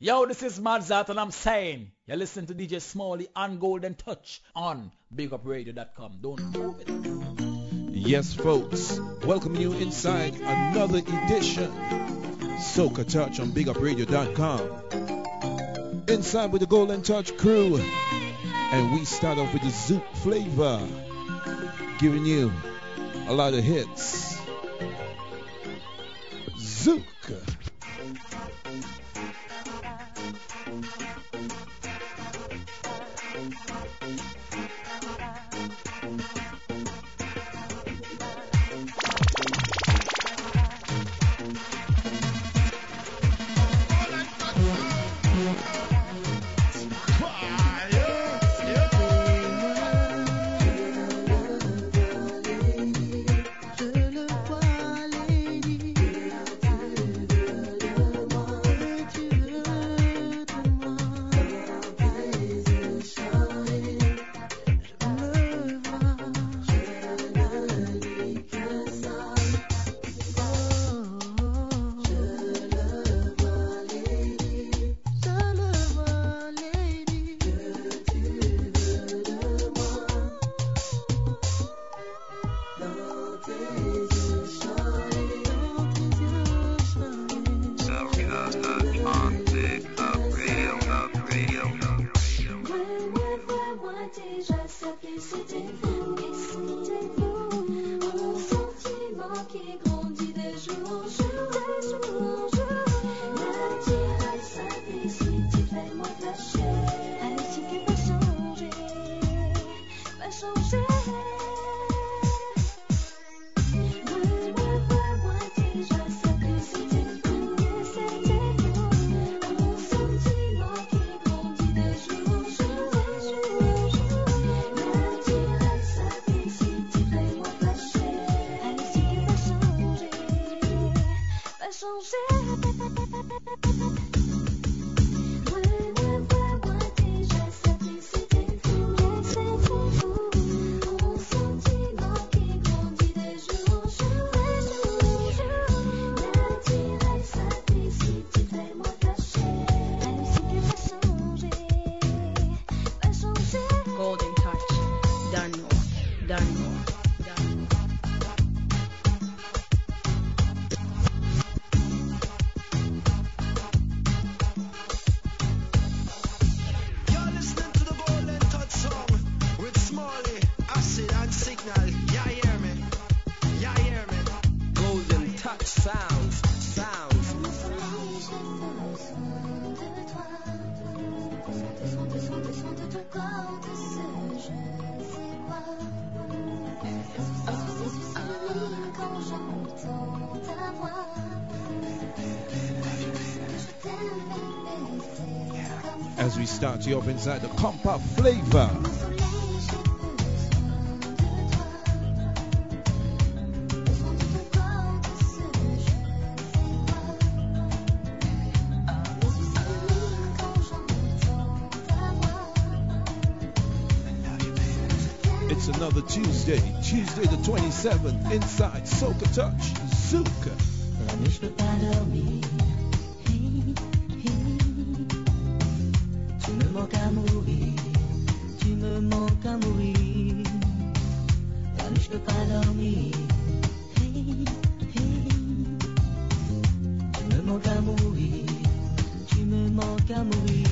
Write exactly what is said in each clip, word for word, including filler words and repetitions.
Yo, this is Madzat and I'm saying, you're listening to D J Smalley and Golden Touch on big up radio dot com. Don't move it. Yes, folks, welcome you inside another edition Soca Touch on big up radio dot com. Inside with the Golden Touch crew, and we start off with the Zouk flavor, giving you a lot of hits. Zouk. As we start you up inside the compa flavor. It's another Tuesday, Tuesday the twenty-seventh, inside Soca Touch, Zouk. À mourir, tu me manques à mourir. La nuit je peux pas dormir. Hey, hey. Tu me manques à mourir, tu me manques à mourir.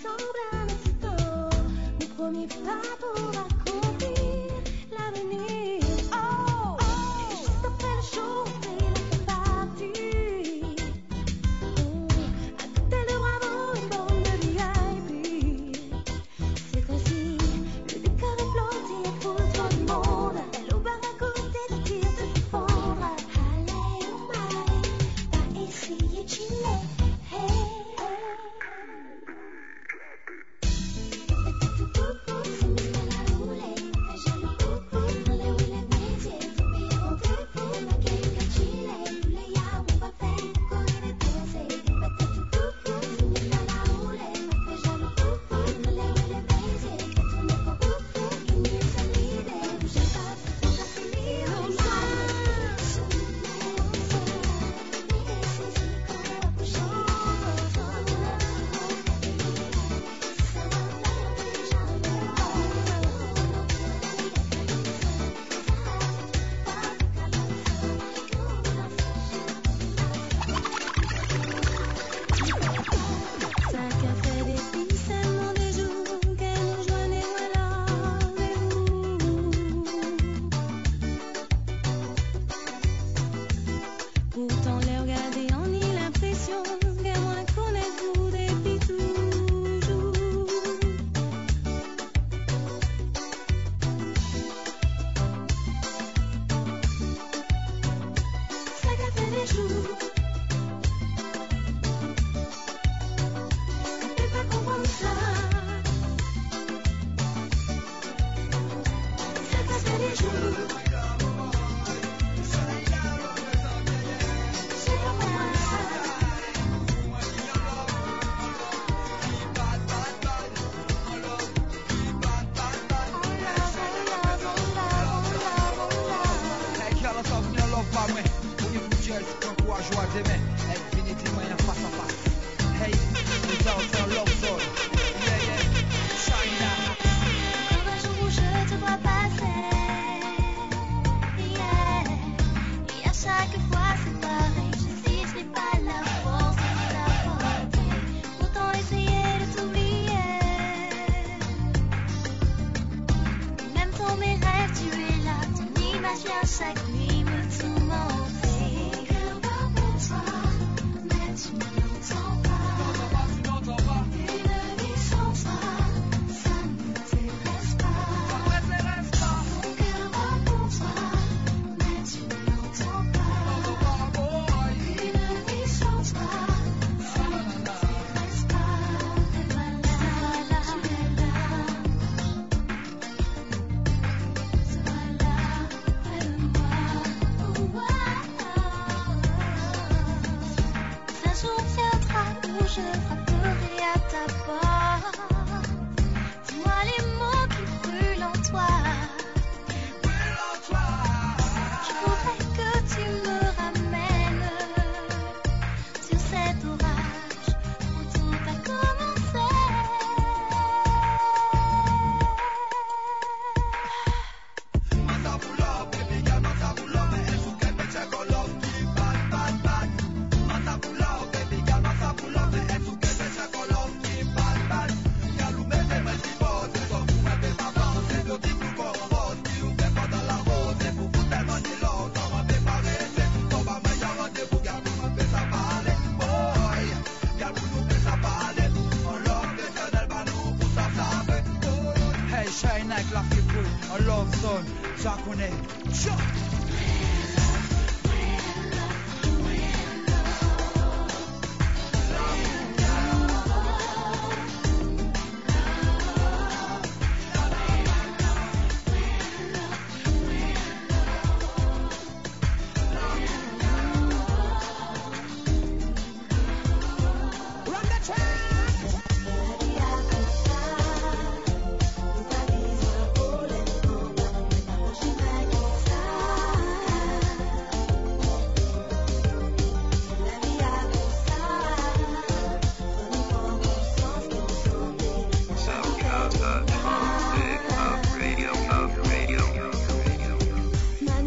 semble un accident. Mon premier pas pour accomplir l'avenir. Oh, oh, juste après le show, c'est la partie. Oh, un cocktail de bravo, une bande de V I P. C'est ainsi, le décor est flotti et pour tout le monde. Elle au bar à côté de tir de fondre. Allez, oh my, va essayer de chiller. Hey, hey.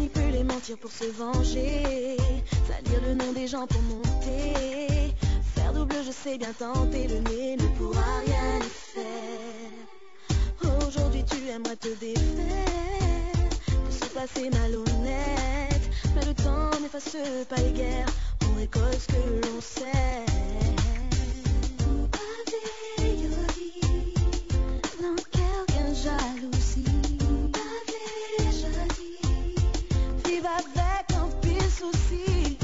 Pour se venger, salir le nom des gens pour monter, faire double, je sais bien tenter, le nez ne pourra rien y faire. Aujourd'hui tu aimerais te défaire de ce passé malhonnête, mais le temps n'efface pas les guerres, on récolte ce que l'on sait. Dans quelqu'un jalousie, vive avec un pile souci.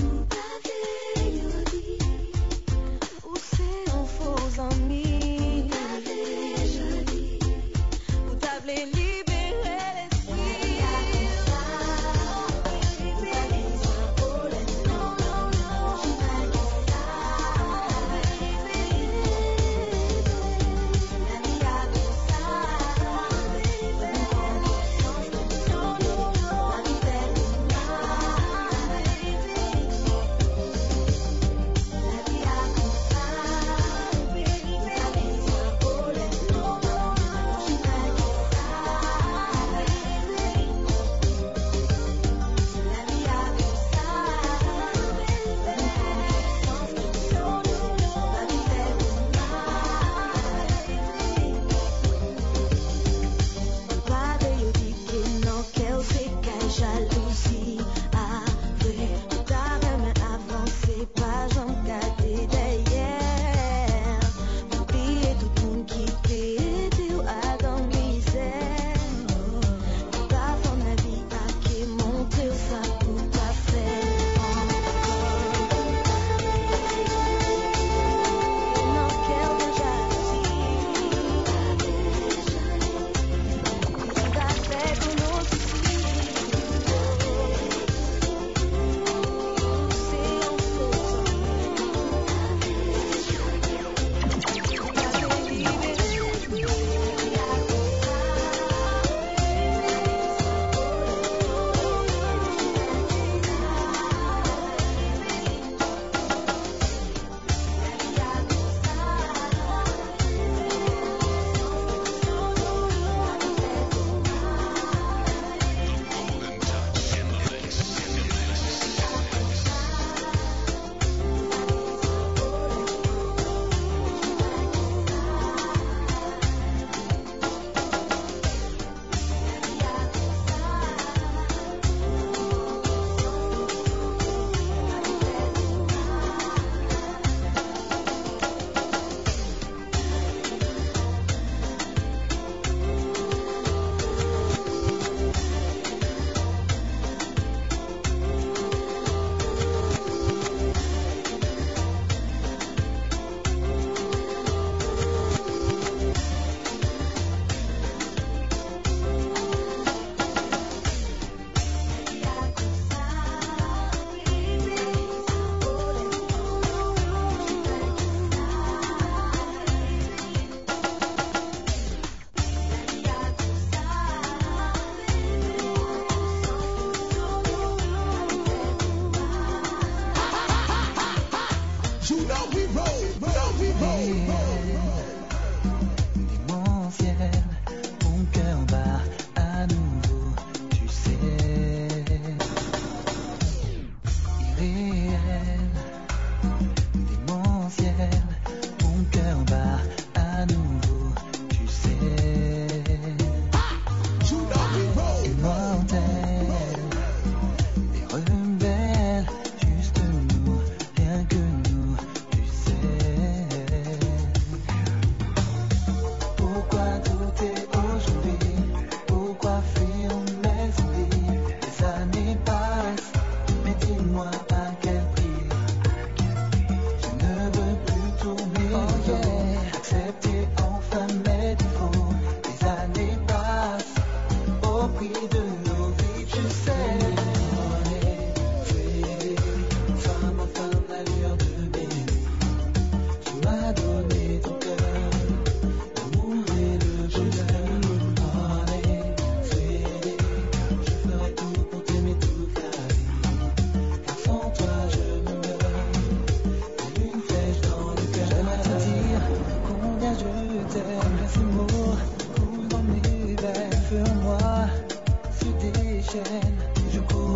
Ou c'est un faux ami, ou t'avais libéré l'esprit.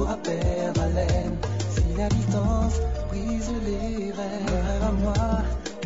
la distance brise les rêves à moi.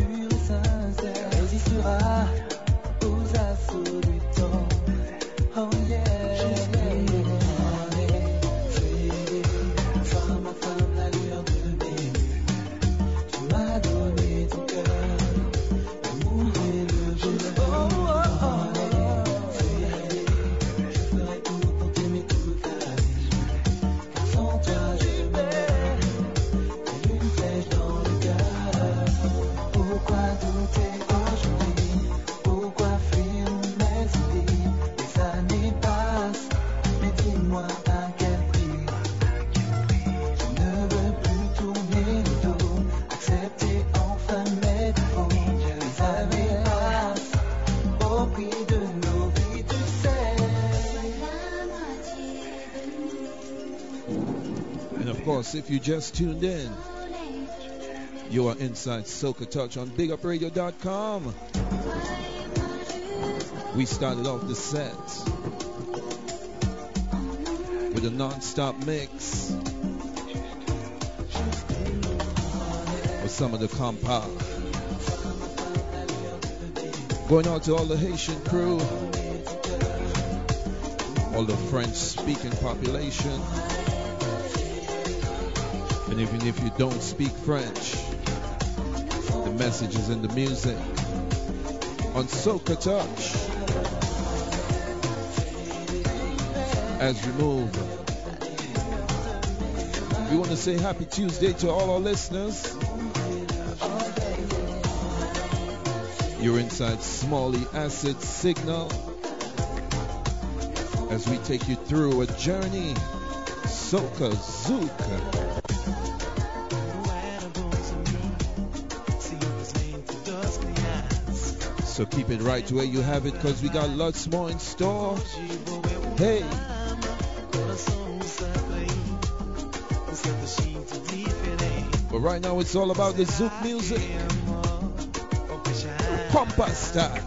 course, if you just tuned in, you are inside Soca Touch on big up radio dot com. We started off the set with a non-stop mix with some of the compa. Going out to all the Haitian crew, all the French-speaking population, and even if you don't speak French, the message is in the music on Soca Touch. As we move, we want to say happy Tuesday to all our listeners. You're inside Smalley Acid Signal as we take you through a journey, Soca Zouk. So keep it right where you have it, because we got lots more in store. Hey! But right now it's all about the Zouk music. Compa style.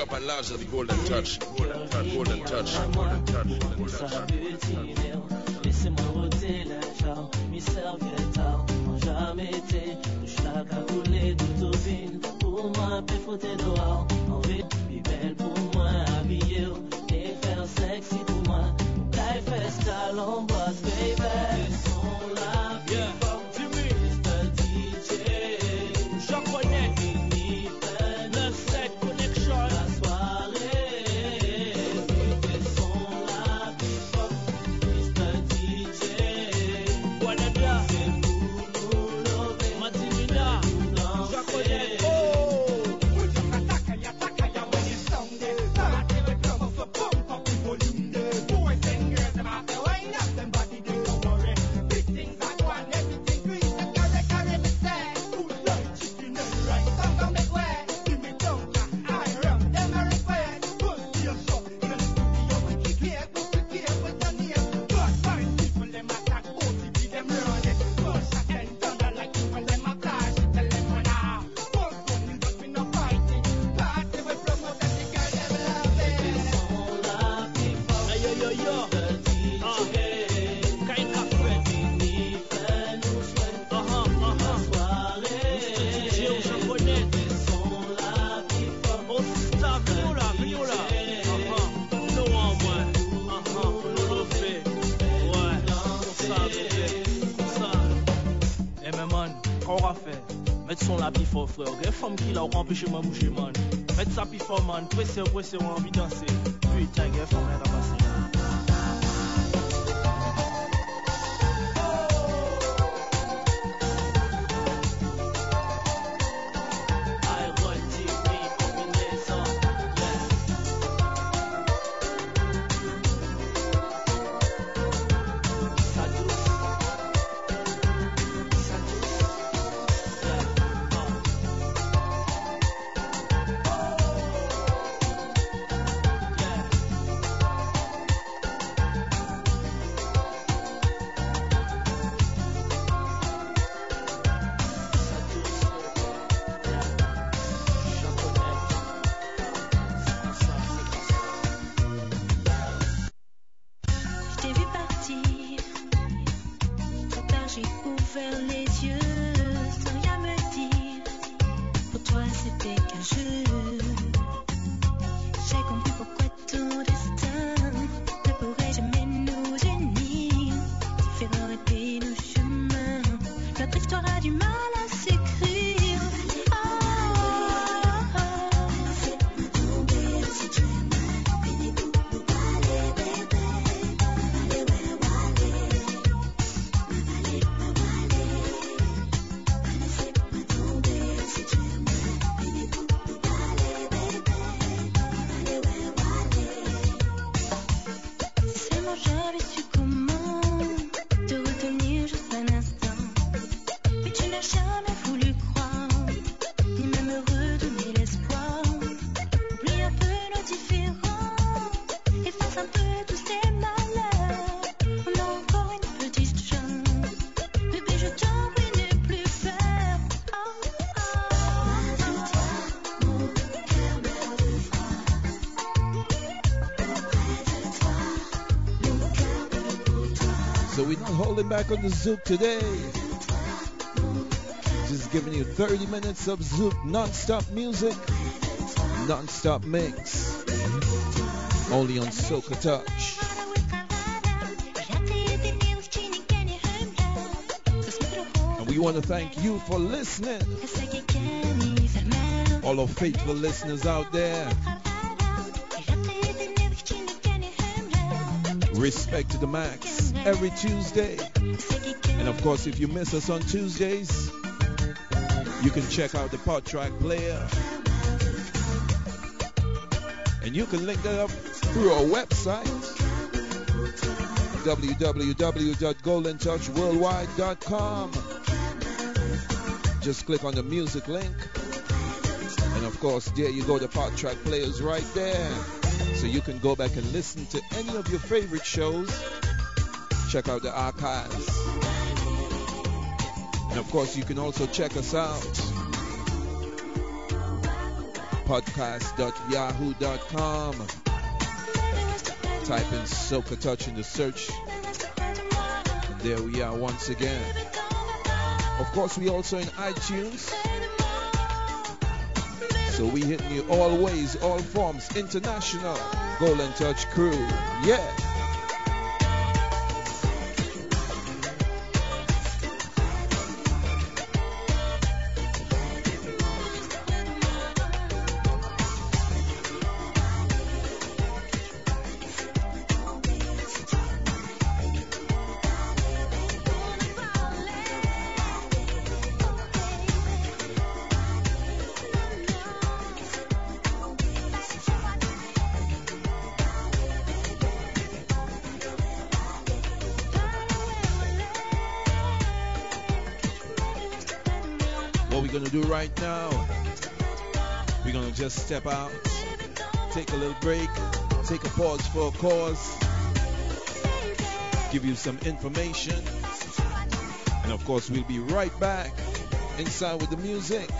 up and large of the Golden Touch. Golden Touch, Golden Touch, Golden Touch, Golden Touch. Laissez-moi roter la chao, mi servietta, jamais été, touche la cagoulée de Tauvine, pour moi, peut foutre dehors, en vie, plus belle pour moi, habillée, et faire sexy pour moi, life festa, l'embrasse, baby, laissons la vie, mister D J, je connais, neuf sept Connection, la soirée, laissons la vie, mister D J, voilà bien, c'est pour nous lever, Matimina, je connais, oh. Mettre son la plus fort, frère. Il y a une femme qui l'a empêché de bouger, man. Mettre ça plus fort, man. Pressé, pressé, on a envie de danser. Putain, il y a une femme qui a passé. Back on the Zouk today. Just giving you thirty minutes of Zouk non-stop music, non-stop mix, only on Soca Touch. And we want to thank you for listening, all our faithful listeners out there. Respect to the max every Tuesday. And of course, if you miss us on Tuesdays, you can check out the Pod Track player. And you can link that up through our website, w w w dot golden touch worldwide dot com. Just click on the music link. And of course, there you go, the Pod Track players right there. So you can go back and listen to any of your favorite shows. Check out the archives. And of course, you can also check us out podcast dot yahoo dot com. Type in Soca Touch in the search. And there we are once again. Of course, we also in iTunes. So we hitting you all ways, all forms, international. Golden Touch crew. Yeah. Right now, we're gonna just step out, take a little break, take a pause for a cause, give you some information, and of course we'll be right back inside with the music.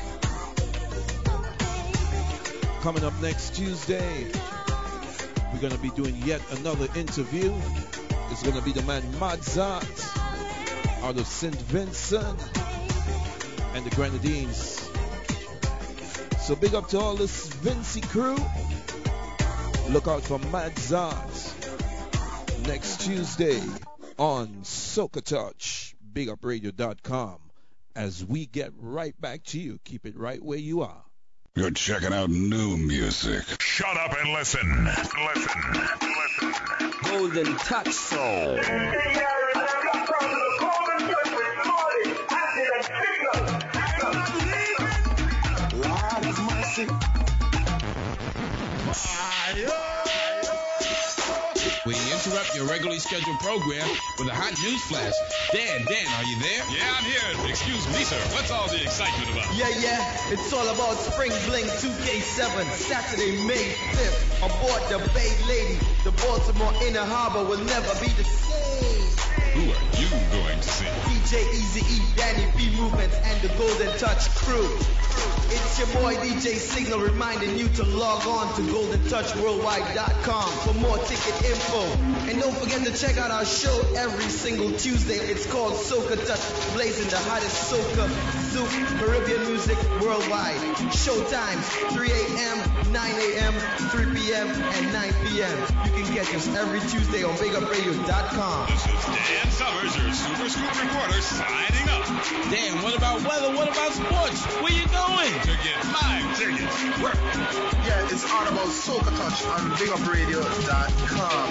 Coming up next Tuesday, we're gonna be doing yet another interview. It's gonna be the man Madzart out of Saint Vincent and the Grenadines. So big up to all this Vincy crew. Look out for Madzart next Tuesday on Soca Touch, big up radio dot com. As we get right back to you, keep it right where you are. You're checking out new music. Shut up and listen. Listen. Listen. Golden Touch Soul. We interrupt your regularly scheduled program with a hot news flash. Dan, Dan, are you there? Yeah, I'm here. Excuse me, sir. What's all the excitement about? Yeah, yeah. It's all about Spring Bling two K seven, Saturday, May fifth. Aboard the Bay Lady. The Baltimore Inner Harbor will never be the same. Who are you going to see? D J Eazy-E, Danny B Movements, and the Golden Touch crew. It's your boy D J Signal reminding you to log on to golden touch worldwide dot com for more ticket info. And don't forget to check out our show every single Tuesday. It's called Soca Touch, blazing the hottest soca, zouk, Caribbean music worldwide. Show times three a.m., nine a.m., three p.m., and nine p.m. You can catch us every Tuesday on big up radio dot com. This is Dan Summers, your Super Scoop reporter, signing up. Dan, what about weather? What about sports? Where you going? To get five tickets. Work. Yeah, it's all about Soca Touch on big up radio dot com.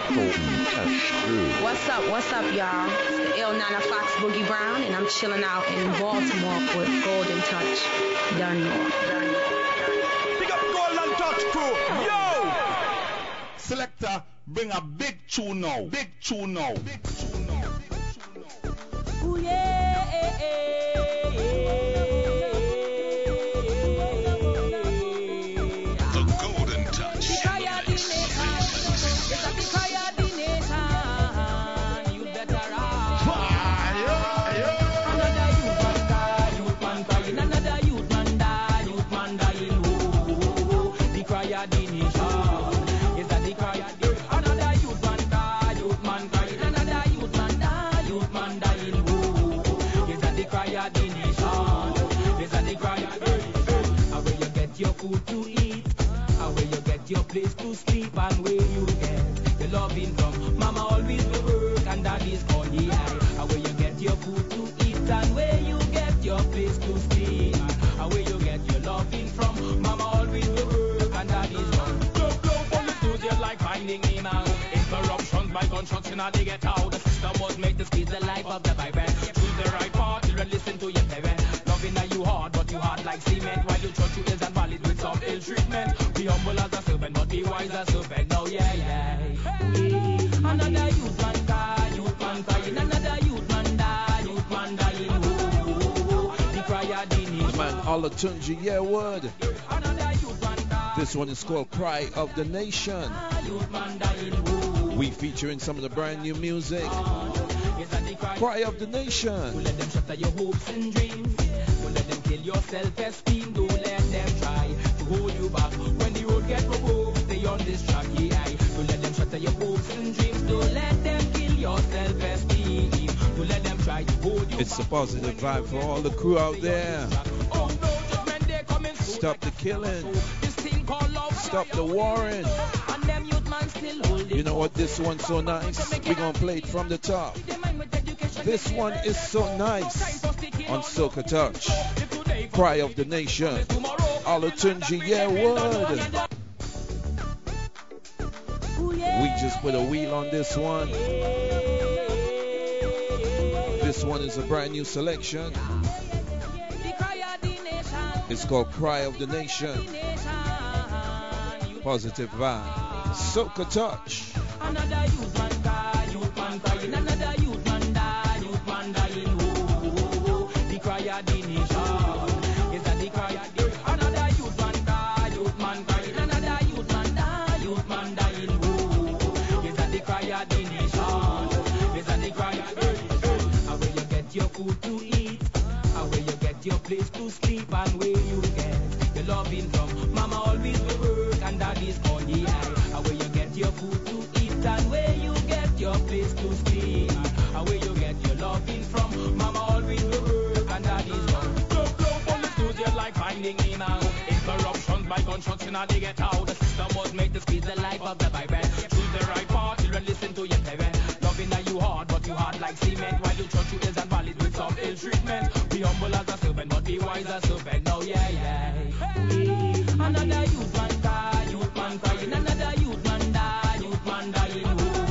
What's up? What's up, y'all? It's the L nine Fox Boogie Brown, and I'm chilling out in Baltimore with Golden Touch. Done more. Done more. Big up Golden Touch crew. Yo! Selector, bring a big tune now. Big tune now. Big tune now. Ooh, yeah, eh, eh, The Golden Touch. Your food to eat, and where you get your place to sleep, and where you get your loving from. Mama always will work, and daddy's on the eye. And where you get your food to eat, and where you get your place to sleep, and where you get your loving from. Mama always will work, and daddy's on. Go, go, police do just like finding him out. Interruptions by gunshots, and they get out. The system was made to squeeze the life of the vibrant. Choose the right part, children listen to your parents. Loving that you hard, but you hard like cement. While you trust you is and valid with some ill treatment. Be humble as a servant, but be wise as a servant. No, yeah, yeah. yeah. Another youth man die, youth man crying. Another youth man die, youth man dying. Ooh, the cry of the nation. Man, Olatunji, yeah, word. This one is called Cry of the Nation. We featuring some of the brand new music. Cry of the Nation. Don't let them shatter your hopes and dreams. Don't let them kill your self-esteem. Don't let them try to hold you back. When the road get removed, stay on this track, yeah. Don't let them shatter your hopes and dreams. Don't let them kill your self-esteem. Don't let them try to hold you. It's a positive vibe for all the crew out there. Stop the killing. Stop the warring. You know what? This one's so nice. We're going to play it from the top. This one is so nice. On Soca Touch. Cry of the Nation. Olatunji, yeah, word. We just put a wheel on this one. This one is a brand new selection. It's called Cry of the Nation. Positive vibe. Soca Touch. Another youth man die, youth man crying. Another youth man die, youth man dying. Oh, the cry of the nation. Is that the cry of the another youth man die, youth man crying. Another youth man die, youth man dying. Oh, is that the cry of the nation? Is that the cry of the and where you get your food to eat, and where you get your place to sleep, and where you get your loving from. Mama always will work, and daddy's on the eye. And where you get your food to eat, and where you get your place to sleep, and where you get your loving from. Mama always will work, and daddy's on. Blow, blow, police lose your life finding me now. Interruptions by construction, and they get out. The system was made to squeeze the life of the baby. Choose the right part, children listen to your parents. Loving that you hard, but you hard like cement. While you trust you is and valid with some ill treatment. Be humble as a servant, but be wise as a servant. No, yeah, yeah. Hey, another youth man die, youth man crying. Another youth man die, youth man dying.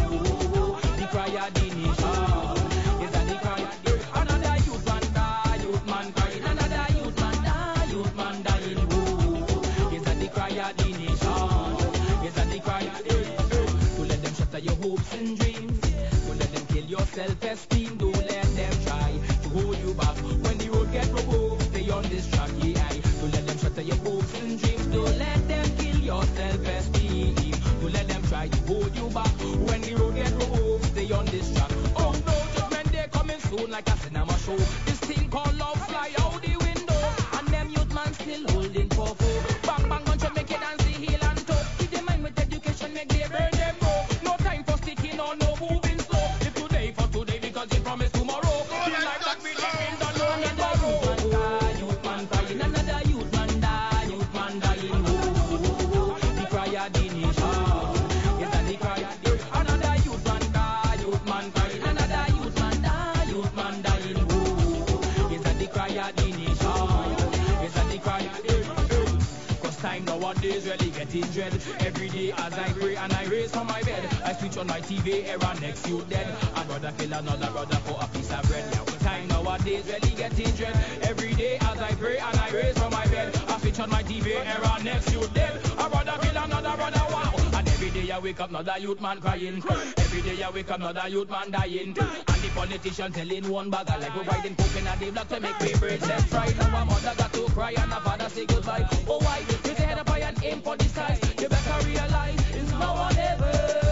Oh, the cry of the nation. Is that the cry of the another youth man die, youth man crying. Another youth man die, youth man dying. Oh, is that the cry of the nation? Is that the cry of the don't let them shatter your hopes and dreams. Don't let them kill your self-esteem. Don't let them try to hold you back. When the road get removed, stay on this track, yeah. Don't let them shatter your hopes and dreams. Don't let them kill your self-esteem. Don't let them try to hold you back. When the road get removed, stay on this track. Oh no, judgment day coming soon like a cinema show. This thing called love fly out the window, and them youth man still holding for foe. Bang bang gun make it and see heel and toe. Keep them mind with education, make they burn them go. No time for sticking on no moving slow. If today for today because you promise tomorrow. The life that we live in the long and the road. Youth man crying, another youth man die, youth man dying. Oh, the cry of the nation. Is that the cry of the another youth man die, youth man crying. Another youth man die, youth man dying. Oh, is that the cry of the nation? Is that the cry of the cause time nowadays really getting dread. Every day as I pray and I raise from my bed, I switch on my T V, era next you dead. I'd rather kill another brother for a piece of bread. Now time nowadays really getting dread. Every day as I pray and I raise from my bed, I switch on my T V, era next you dead. I'd rather kill another brother, wow. And every day I wake up another youth man crying. Every day I wake up another youth man dying. And the politician telling one bagger like we're riding coke and they block to make papers. Let's try now a mother got to cry and a father say goodbye. Oh why? You say head up high and aim for the skies. You better realize it's now or never.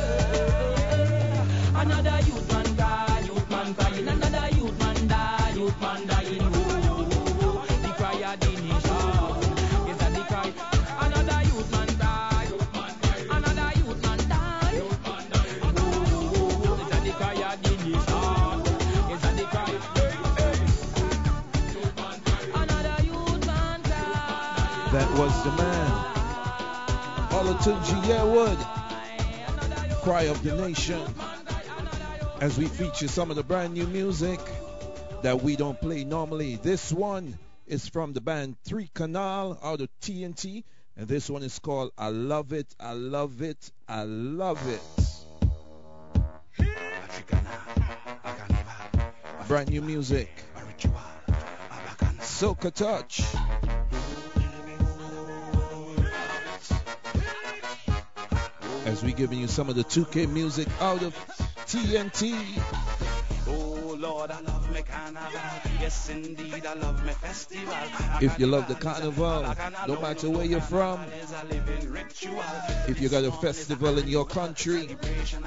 Another youth man die, youth man crying. Another youth man die, youth man dying. Oh, the cry of the nation. Is that the cry? Another youth man die, youth man crying. Another youth man die, youth man dying. Oh, is that the cry of the nation? Is that the cry? Another youth man die. That was the man. Olatunji, yeah, wood. Cry of the Nation. As we feature some of the brand new music that we don't play normally. This one is from the band Three Canal out of T N T, and this one is called I Love It, I Love It, I Love It. Brand new music. Soca Touch. As we giving you some of the two K music out of T N T. Oh Lord, I love me carnival. Yes, indeed, I love me festival. If you love the carnival, no matter where you're from, if you got a festival in your country,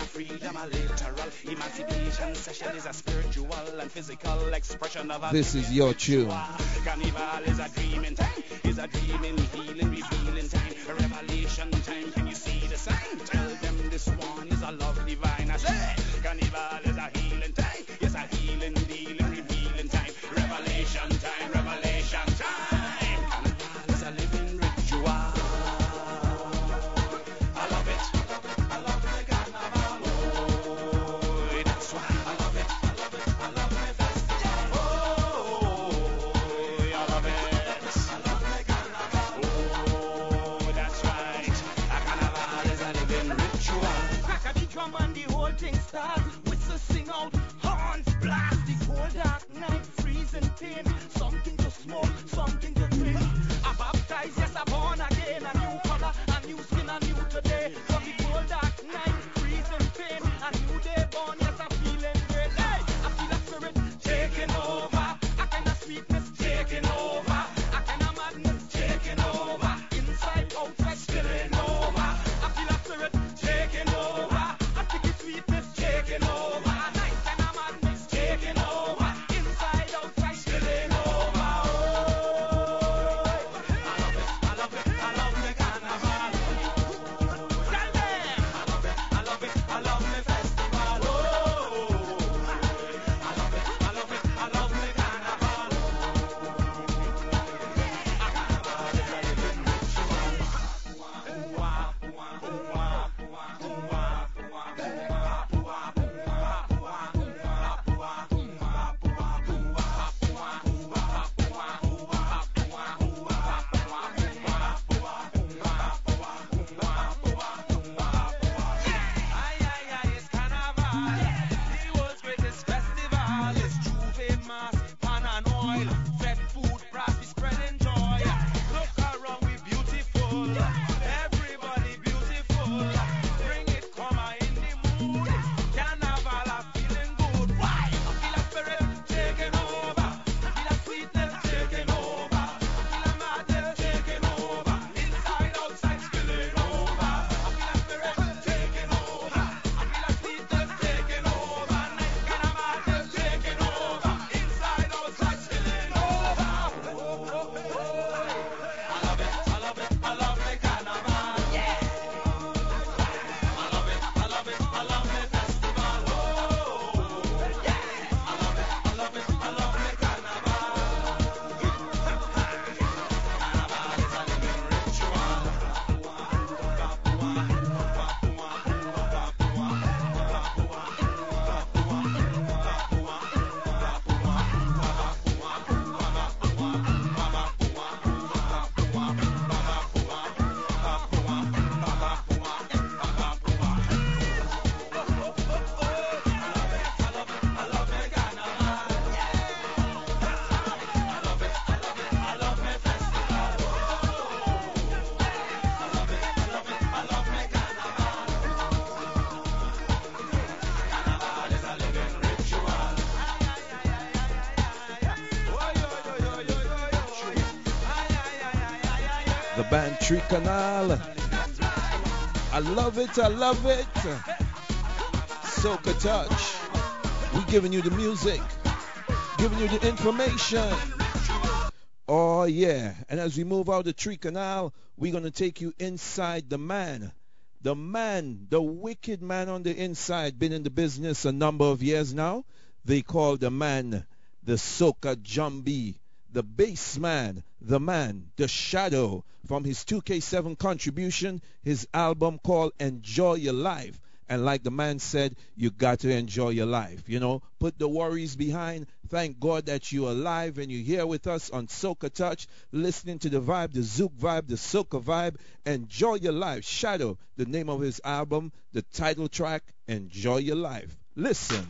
this is your tune. Carnival is a dreaming time, is a dreaming, healing, revealing time, a revelation time. Can you see the sign? Tell them this one is a love divine. I say, carnival is a healing time, yes, a healing, healing, revealing time, revelation time, revelation time. Carnival is a living ritual. I love it, I love the carnival. Oh, that's why I love it, I love it, I love the festival. Oh, I love it, I love the carnival. Oh, that's right, a carnival is a living ritual. Crack a the drum and the whole thing starts. Whistle sing out, horns blast. The cold dark night, freezing pain. Something to smoke, something to drink. I baptize, yes, I'm born again. A new color, a new skin, a new today. From the cold dark night, freezing pain. A new day born, yes, I'm feeling great. Hey, I feel a spirit taking over. A kind of sweetness taking over. A kind of madness taking over. Inside, outside, spilling over. I feel a spirit taking over. A sticky sweetness taking over. A nice kind of madness taking over. Inside, outside, spilling over. Oh, I love it, I love it, I love the carnival. Tell them, I love it, I love it, I love the festival. Oh, I love it, I love it, I love the carnival. A carnival is a living ritual. Ooh-wah, ooh-wah, ooh-wah, ooh-wah, ooh-wah, ooh-wah, ooh-wah, ooh-wah, Ay, ay, ay, it's carnival. The world's greatest festival. It's Juve mass, pan and oil. Fed food, brass, we spreading joy. Look around, we beautiful. Everybody beautiful. Bring it, come on in the mood. Carnival, I'm feeling good. Why? I feel a spirit taking over. I feel a sweetness taking over. I feel a madness taking over. Inside, outside, spilling over. I feel a spirit taking over. I feel a sweetness taking over. Nice kind of madness taking over. Inside, outside, spilling over. I love it, I love it, I love the carnival. Yeah. I love it, I love it, I love the festival. Oh, yeah. I love it, I love it, I love the carnival. Carnival is a living ritual. The band Tricanal. I love it, I love it. Soca Touch. We giving you the music, giving you the information. Oh yeah. And as we move out the Tricanal, we're gonna take you inside the man. The man, the wicked man on the inside, been in the business a number of years now. They call the man the Soca Jambi, the bass man, the man, the shadow, from his two K seven contribution, his album called Enjoy Your Life. And like the man said, you got to enjoy your life, you know. Put the worries behind. Thank God that you're alive and you're here with us on Soca Touch, listening to the vibe, the Zouk vibe, the Soca vibe. Enjoy Your Life. Shadow, the name of his album, the title track, Enjoy Your Life. Listen.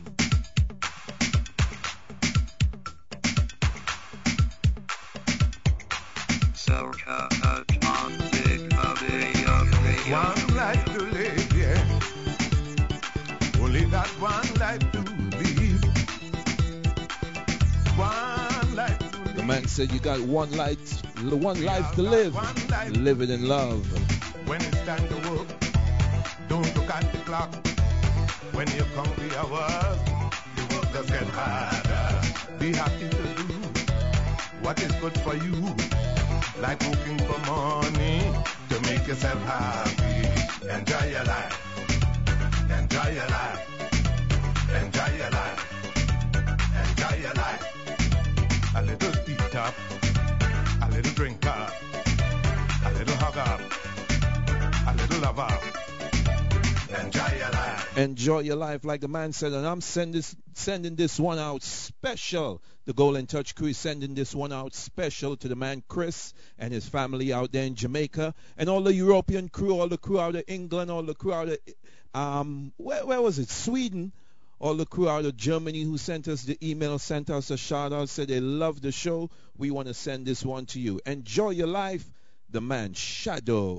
Soca Touch on Big Radio. One life to live, yeah. Only that one life to live. man said you got one life, one life to live. Live it in love. When it's time to work, don't look at the clock. When you come the hours, the work just get harder. Be happy to do what is good for you, like working for money to make yourself happy. Enjoy your life. Enjoy your life. Enjoy your life. Enjoy your life. A little eat up, a little drink up, a little hug up, a little love up. Enjoy your life. Enjoy your life, like the man said, and I'm send this, sending this one out special. The Golden Touch crew is sending this one out special to the man Chris and his family out there in Jamaica, and all the European crew, all the crew out of England, all the crew out of um, where, where was it? Sweden. All the crew out of Germany who sent us the email, sent us a shout out, said they love the show. We want to send this one to you. Enjoy your life, the man Shadow.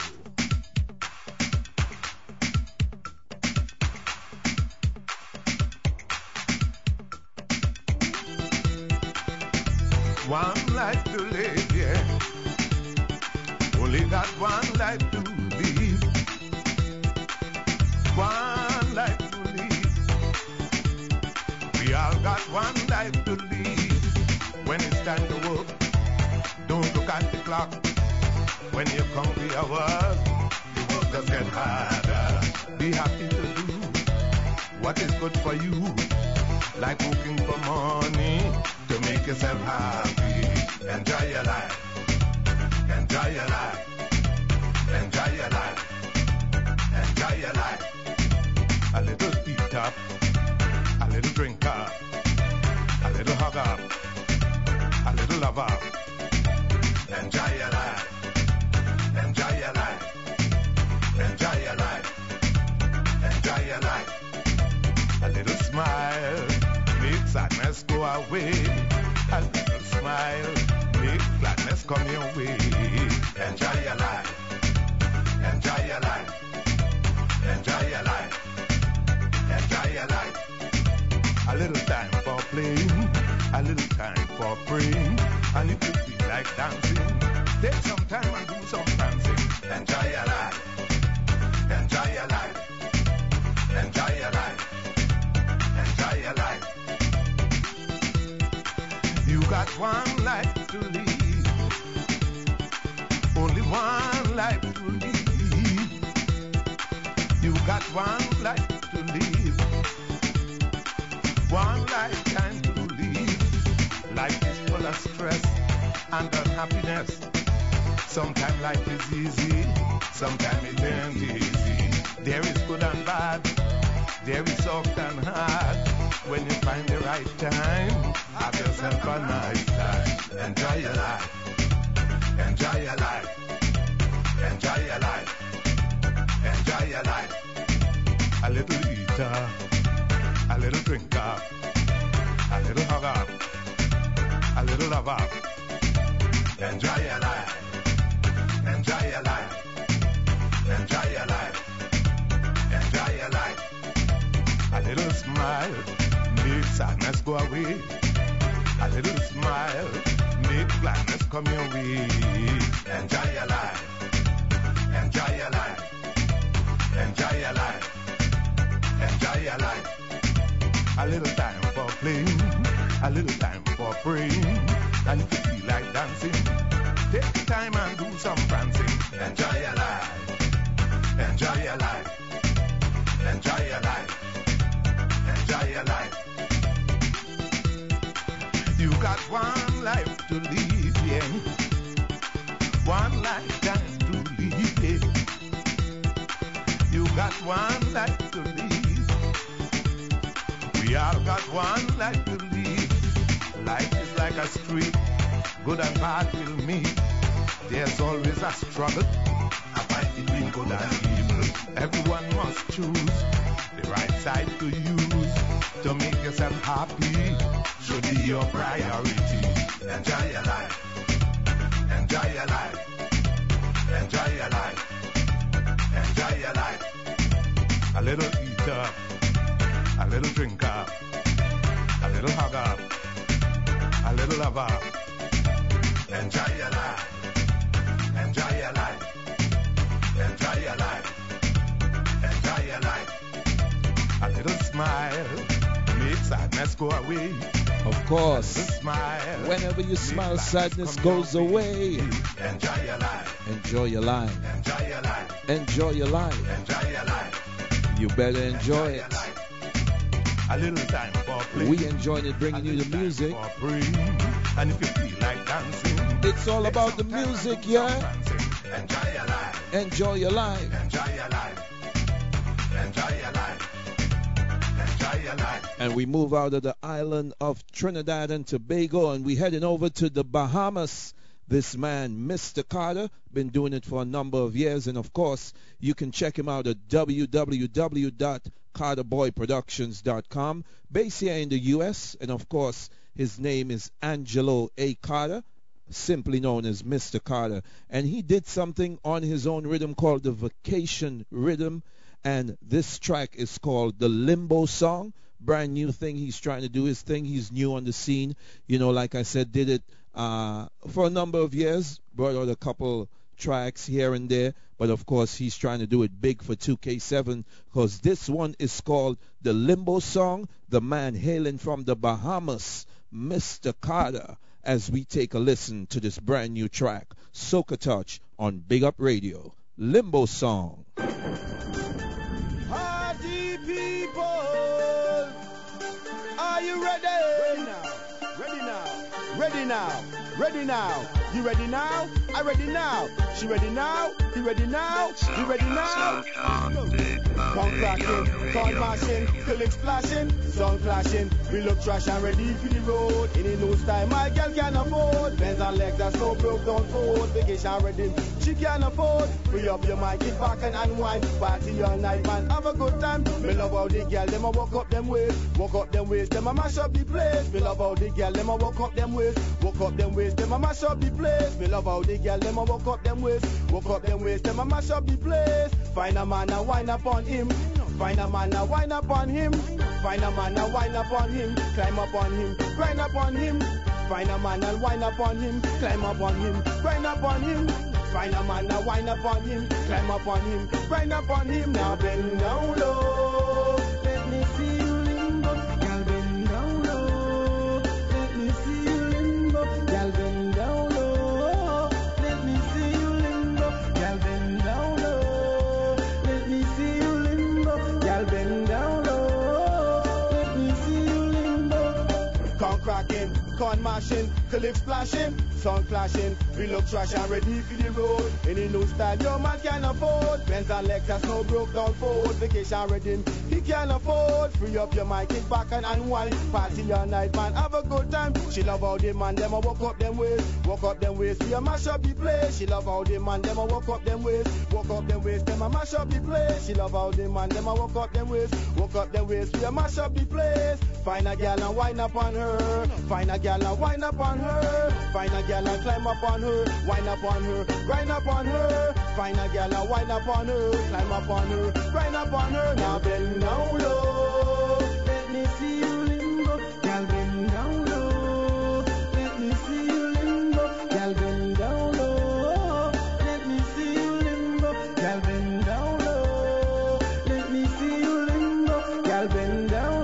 One life to live, yeah. Only got one life to live. One life to live. We all got one life to live. When it's time to work, don't look at the clock. When you come the hours, the work just get harder. Be happy to do what is good for you, like working for money to make yourself happy. Enjoy your life. Enjoy your life. Enjoy your life. Enjoy your life. A little eat up, a little drink up, a little hug up, a little love up. Enjoy your life. Enjoy your life. Enjoy your life. Enjoy your life. A little smile, make sadness go away. A little smile, make gladness come your way. Enjoy your life. Enjoy your life. Enjoy your life. Enjoy your life. A little time for playing, a little time for praying. And if you feel like dancing, take some time and do some dancing. Enjoy your life. Enjoy your life. Enjoy your life. Enjoy your life. You got one life to live. Only one life to live. You got one life to live. One lifetime to live. Life is full of stress and unhappiness. Sometimes life is easy, sometimes it ain't easy. There is good and bad, there is soft and hard. When you find the right time, have yourself a nice time. Enjoy your life. Enjoy your life. Enjoy your life. Enjoy your life. A little eater, a little drinker, a little hugger, a little lover. Enjoy your life. Enjoy your life. Enjoy your life. Enjoy your life. A little smile, make sadness go away. A little smile, make gladness come your way. Enjoy your life. Enjoy your life. Enjoy your life. Enjoy your life. A little time for playing, a little time for praying. And if you feel like dancing, take the time and do some prancing. Enjoy your life. Enjoy your life. Enjoy your life. Enjoy your life. You got one life to live, yeah. One lifetime to live, yeah. You got one life to live. We all got one life to live. Life is like a street, good and bad will meet. There's always a struggle, a fight between good and evil. Everyone must choose the right side to use to make yourself happy. Should be your priority. Enjoy your life. Enjoy your life. Enjoy your life. Enjoy your life. A little eater, a little drinker, a little hugger, a little lover. Enjoy your life. Enjoy your life. Enjoy your life. Enjoy your life. A little smile makes sadness go away. Of course. Smile. Whenever you smile, sadness goes away. Enjoy your life. Enjoy your life. Enjoy your life. Enjoy your life. Enjoy your life. You better enjoy it. A little time for play. We enjoying it, bringing you the music. And if you feel like dancing, it's all about the music, yeah. Enjoy your life. Enjoy your life. Enjoy your life. Enjoy your life. Enjoy your life. And we move out of the island of Trinidad and Tobago and we heading over to the Bahamas. This man, Mister Carter, been doing it for a number of years. And of course, you can check him out at w w w dot carter boy productions dot com. Based here in the U S. And of course, his name is Angelo A. Carter, simply known as Mister Carter. And he did something on his own rhythm called the Vacation Rhythm. And this track is called the Limbo Song. Brand new thing. He's trying to do his thing. He's new on the scene. You know, like I said, did it uh, for a number of years. Brought out a couple tracks here and there. But of course, he's trying to do it big for two K seven because this one is called the Limbo Song. The man hailing from the Bahamas, Mister Carter, as we take a listen to this brand new track, Soca Touch on Big Up Radio. Limbo Song. Party people, are you ready? Ready now, ready now, ready now, ready now. You ready now? I ready now. She ready now? He ready now? You ready now? Come cracking, come mashing, clicks flashing, sun flashing. We look trash and ready for the road. In a no style, my girl can afford. Benz and legs are so broke, don't fold. Vacation ready, she can afford. Free up your mind, get back and unwind. Party all night, man, have a good time. Me love how the girl, them a walk up them ways. Walk up them ways, them a mash up the place. Me love how the girl, them a walk up them ways. Walk up them ways, them a mash up the place. Me love how the girl, them a walk up them ways. Walk up them ways, them a mash up the place. Find a man and wine upon him. Find a man and wine upon him. Find a man and wine upon him. Climb upon him, grind upon him. Find a man and wine upon him. Climb upon him, grind upon him. Find a man and wine upon him. Climb upon him, grind upon him. Now bend down low. Let me see you limbo. Girl, bend down low. Let me see you limbo. Girl, bend down low. Let me see you limbo. Girl, bend down low. Let me see you limbo. Girl, bend down low. Let me see you limbo. Con cracking, con mashing, clip splashing, sun flashing. We look trash and ready for the road. Any new style your man can afford. Benz and Lexus no broke down Ford. Vacation ready, he can afford. Free up your mind, kick back and unwind. Party all night, man, have a good time. She love how the man them a walk up them ways. Walk up them ways, we a mash up the place. She love how the man them a walk up them ways. Walk up them ways, them a mash up the place. She love how the man them a walk up them ways. Walk up them ways, we a mash up the place. Find a girl and wine up on her. Find a girl and wine up on her. Find a girl and climb up on her. Wine up on her, grind up on her. Find a girl and wine up on her. Climb up on her, grind up on her. Now bend down low. Let me see you limbo. Girl, bend down low. Let me see you limbo. Girl, bend down low. Let me see you limbo. Girl, bend down low. Let me see you limbo. Girl, bend down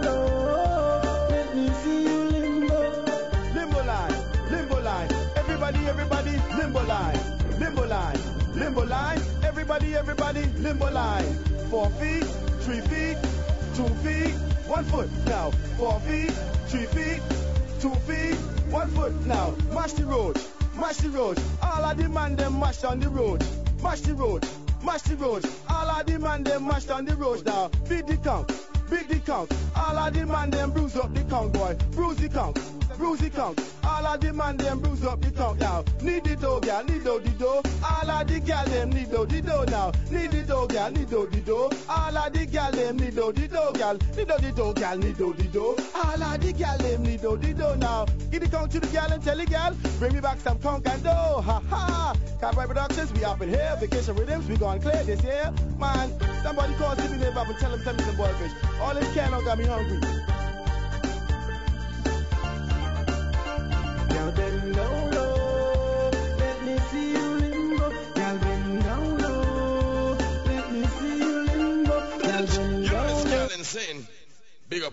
low. Let me see you limbo. Limbo line, limbo line. Everybody, everybody, limbo line, limbo line, limbo line. Everybody, everybody, limbo line. Four feet, three feet, two feet, one foot. Now, four feet, three feet, two feet, one foot. Now, mash the road, mash the road. All of the man them mash on the road, mash the road, mash the road. All of the man them mash on the road. Now, beat the conch, beat the conch. All of the man them bruise up the conch, boy, bruise the conch. Bruise the conch. All of the man them bruise up the conch now. Need the dough, girl, need do the dough. All of the gal them need do the dough now. Need the dough, girl, need do the dough. All of the gal them need do the dough, girl. Need do the dough, girl, need do the dough. All of the gal them need do the dough now. Give the conch to the gal and tell the gal, bring me back some conch and dough. Ha ha. Cowboy Productions, we up in here. Vacation Rhythms, we gone clear this year. Man, somebody call Stevie Name up and tell him send me some boy fish. All this can on got me hungry. Girl, bend down low.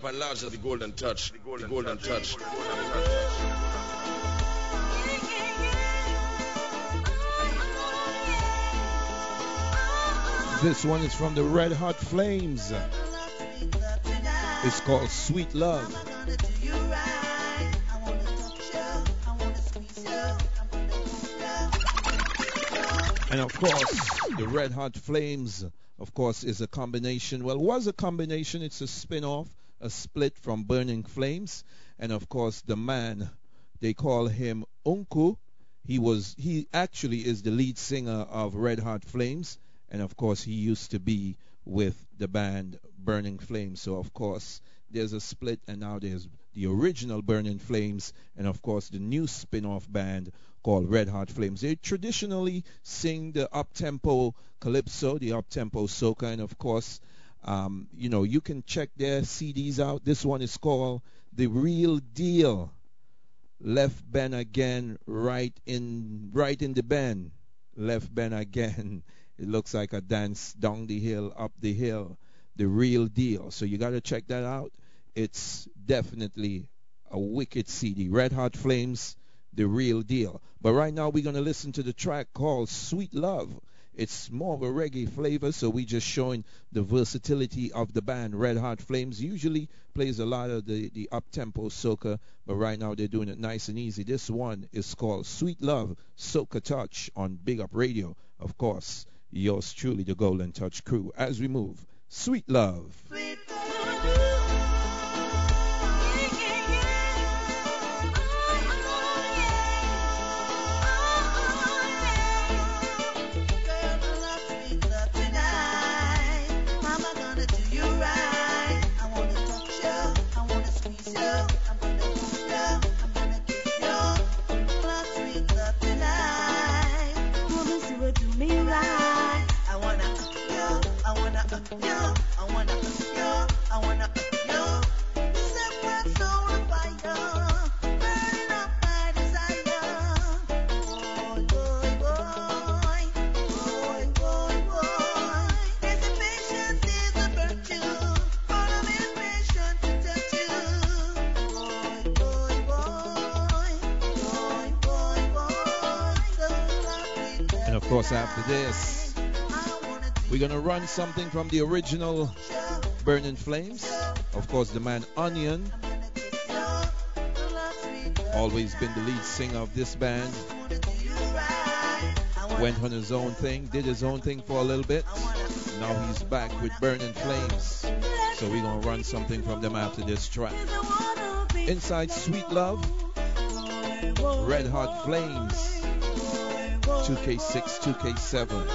up and launch the Golden Touch. The Golden, the Golden Touch. Touch. This one is from the Red Hot Flames. It's called Sweet Love. And of course, the Red Hot Flames, of course, is a combination. Well, was a combination. It's a spin-off, a split from Burning Flames. And of course, the man, they call him Unku. He was, he actually is the lead singer of Red Hot Flames. And of course, he used to be with the band Burning Flames. So of course, there's a split, and now there's the original Burning Flames, and of course, the new spin-off band called Red Hot Flames. They traditionally sing the up-tempo calypso, the up-tempo soca, and of course, um, you know, you can check their C Ds out. This one is called The Real Deal. Left Ben again, right in, right in the bend. Left Ben again. It looks like a dance down the hill, up the hill. The Real Deal. So you got to check that out. It's definitely a wicked C D. Red Hot Flames, The Real Deal. But right now we're going to listen to the track called Sweet Love. It's more of a reggae flavor, so we're just showing the versatility of the band. Red Hot Flames usually plays a lot of the, the up-tempo soca, but right now they're doing it nice and easy. This one is called Sweet Love, Soca Touch on Big Up Radio. Of course, yours truly, the Golden Touch crew. As we move, Sweet Love. Sweet love. Of course, after this, we're going to run something from the original Burning Flames. Of course, the man Onion, always been the lead singer of this band, went on his own thing, did his own thing for a little bit. Now he's back with Burning Flames. So we're going to run something from them after this track. Inside Sweet Love, Red Hot Flames. two K six, two K seven.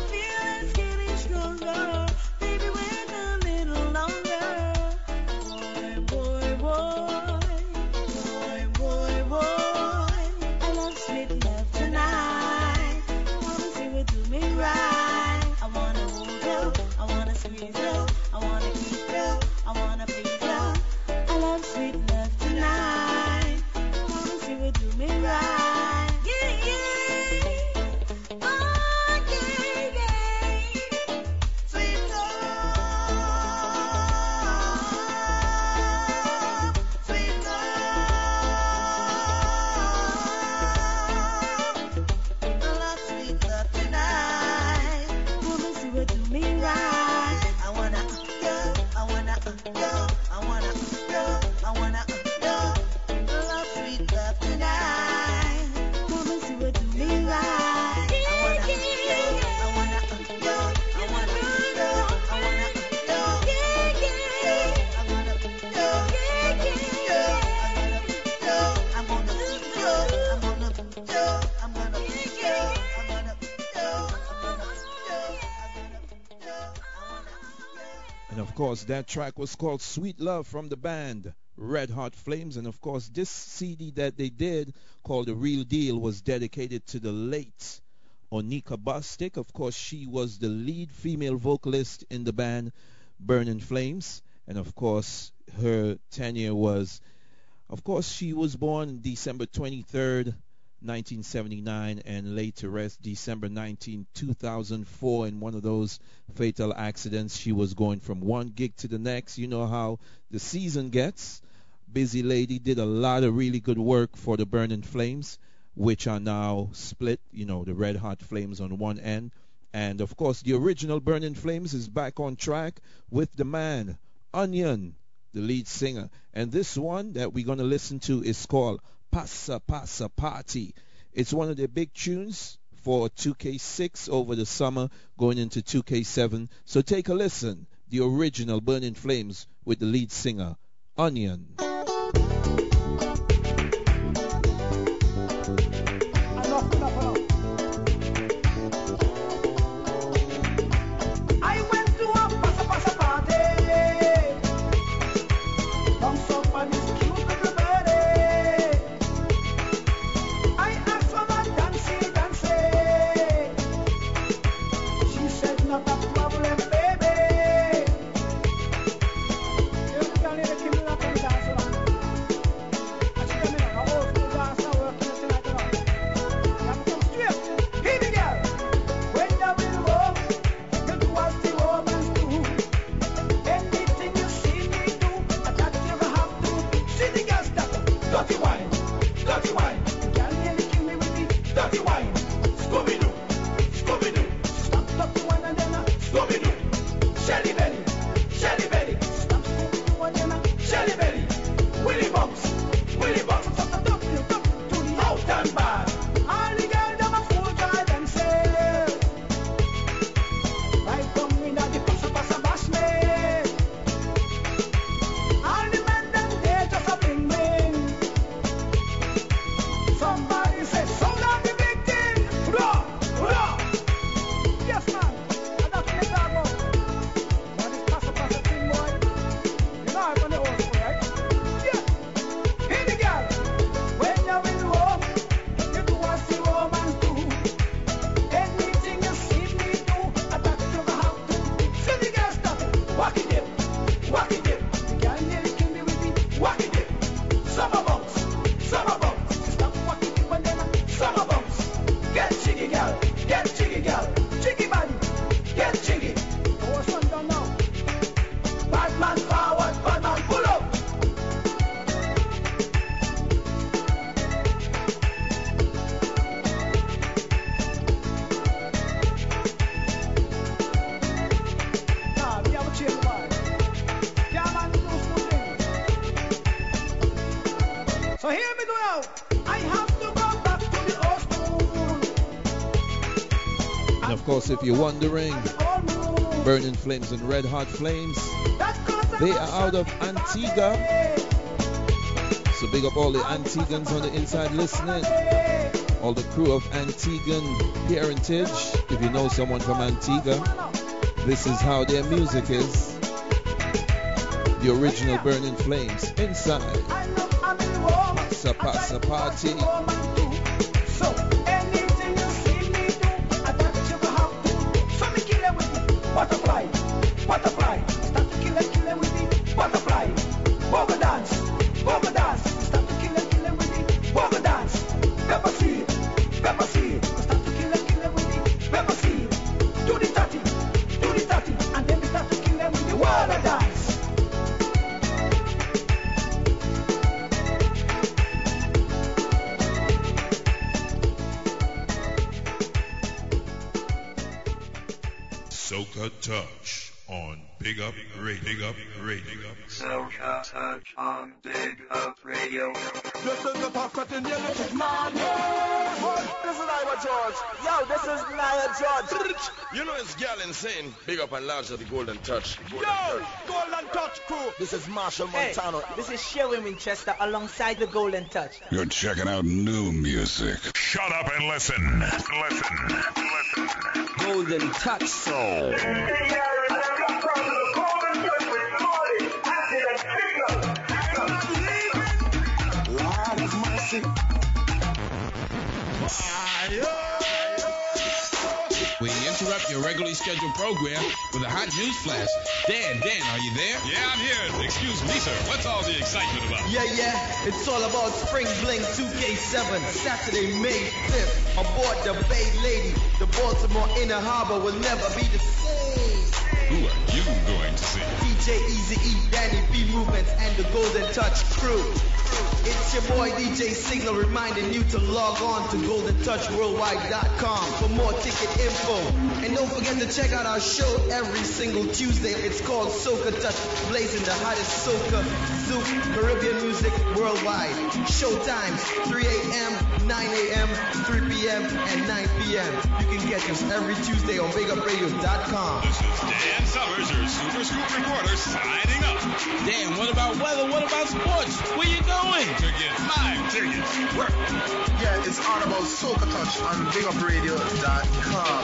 That track was called Sweet Love from the band Red Hot Flames. And of course, this C D that they did called The Real Deal was dedicated to the late Onika Bostic. Of course, she was the lead female vocalist in the band Burning Flames. And of course, her tenure was, of course, she was born December twenty-third, nineteen seventy-nine, and laid to rest December nineteenth, two thousand four, in one of those fatal accidents. She was going from one gig to the next. You know how the season gets. Busy lady, did a lot of really good work for the Burning Flames, which are now split. You know, the Red Hot Flames on one end. And, of course, the original Burning Flames is back on track with the man, Onion, the lead singer. And this one that we're going to listen to is called Passa Passa Party. It's one of the big tunes for two K six over the summer, going into two K seven. So take a listen. The original Burning Flames with the lead singer, Onion. If you're wondering, Burning Flames and Red Hot Flames, they are out of Antigua. So big up all the Antiguans on the inside listening, all the crew of Antiguan parentage. If you know someone from Antigua, this is how their music is. The original Burning Flames inside Passa Passa Party. Butterfly, butterfly, start to kill it, kill it with me. Butterfly, boga dance, boga dance, start to kill it, kill it with me. Boga dance, pepper seed, pepper seed, start to kill it, kill it with me. Pepper seed, do the tatty, do the tatty, and then we start to kill it with the water dance. Soca Touch on Big Up Radio. Big Up Radio. Soca Touch on Big Up Radio. This is the top cut in the This is my name. This is Nia George. Yo, this is Nia George. You know it's girl insane. Big up and large of the Golden Touch. Golden Yo, Touch. Golden Touch crew. This is Marshall Montano. Hey, this is Sherwin Winchester alongside the Golden Touch. You're checking out new music. Shut up and listen. Listen. Listen. Golden Touch Soul. Lord of mercy. We interrupt interrupt your regularly scheduled program with a hot news flash. Dan, Dan, are you there? Yeah, I'm here. Excuse me, sir. What's all the excitement about? Yeah, yeah, it's all about Spring Bling two K seven, Saturday, May fifth. Aboard the Bay Lady, the Baltimore Inner Harbor will never be the same. Who are you going to see? D J Easy E, Danny B Movements, and the Golden Touch crew. It's your boy D J Signal reminding you to log on to golden touch worldwide dot com for more ticket info. And don't forget to check out our show every single Tuesday. It's called Soca Touch, blazing the hottest soca, zouk, Caribbean music worldwide. Show times three a.m., nine a.m., three p.m., and nine p.m. You can catch us every Tuesday on big up radio dot com. This is Dan Summers, your Super Scoop reporter, signing up. Dan, what about weather? What about sports? Where you going? To get my tickets. Work. Yeah, it's all about Soca Touch on big up radio dot com.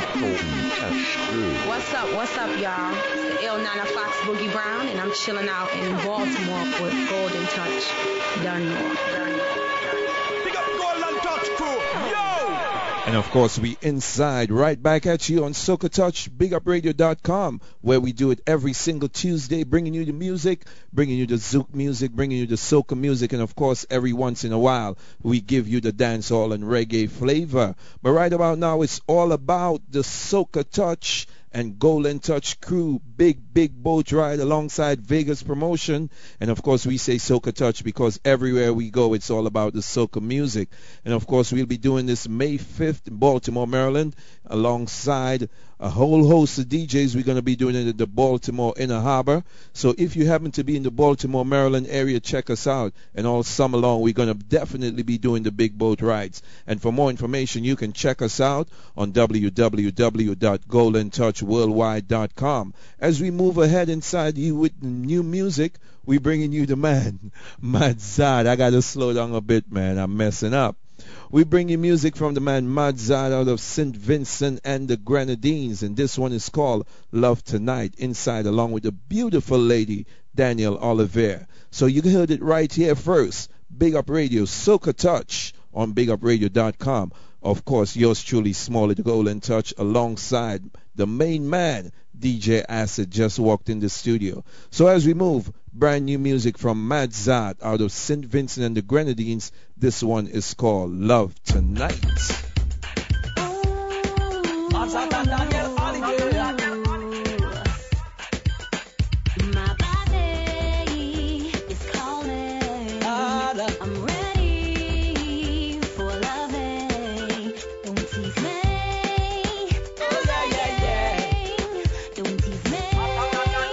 What's up, what's up, y'all? It's the Il Nana Fox Boogie Brown, and I'm chilling out in Baltimore with Golden Touch. Done more. Done more. Big up Golden Touch crew. Yo! And of course, we inside right back at you on Soca Touch, big up radio dot com, where we do it every single Tuesday, bringing you the music, bringing you the zouk music, bringing you the soca music, and of course, every once in a while, we give you the dancehall and reggae flavor. But right about now, it's all about the Soca Touch and Golden Touch crew, big, big boat ride alongside Vegas Promotion. And of course, we say Soca Touch because everywhere we go, it's all about the soca music. And of course, we'll be doing this May fifth in Baltimore, Maryland, alongside a whole host of D Js. We're going to be doing it at the Baltimore Inner Harbor. So if you happen to be in the Baltimore, Maryland area, check us out. And all summer long, we're going to definitely be doing the big boat rides. And for more information, you can check us out on w w w dot golden touch worldwide dot com. As we move ahead inside you with new music, we're bringing you the man, Mad Zad. I got to slow down a bit, man. I'm messing up. We bring you music from the man Mad Zad out of Saint Vincent and the Grenadines, and this one is called Love Tonight, inside along with the beautiful lady Danielle Oliver. So you heard it right here first. Big Up Radio, Soca Touch on big up radio dot com. Of course, yours truly, Smalley the Golden Touch, alongside the main man, D J Acid, just walked in the studio. So as we move, brand new music from Mad Zad out of Saint Vincent and the Grenadines. This one is called Love Tonight. My body is calling. I'm ready for loving. Don't tease me. Oh yeah yeah yeah. Don't tease me. I'm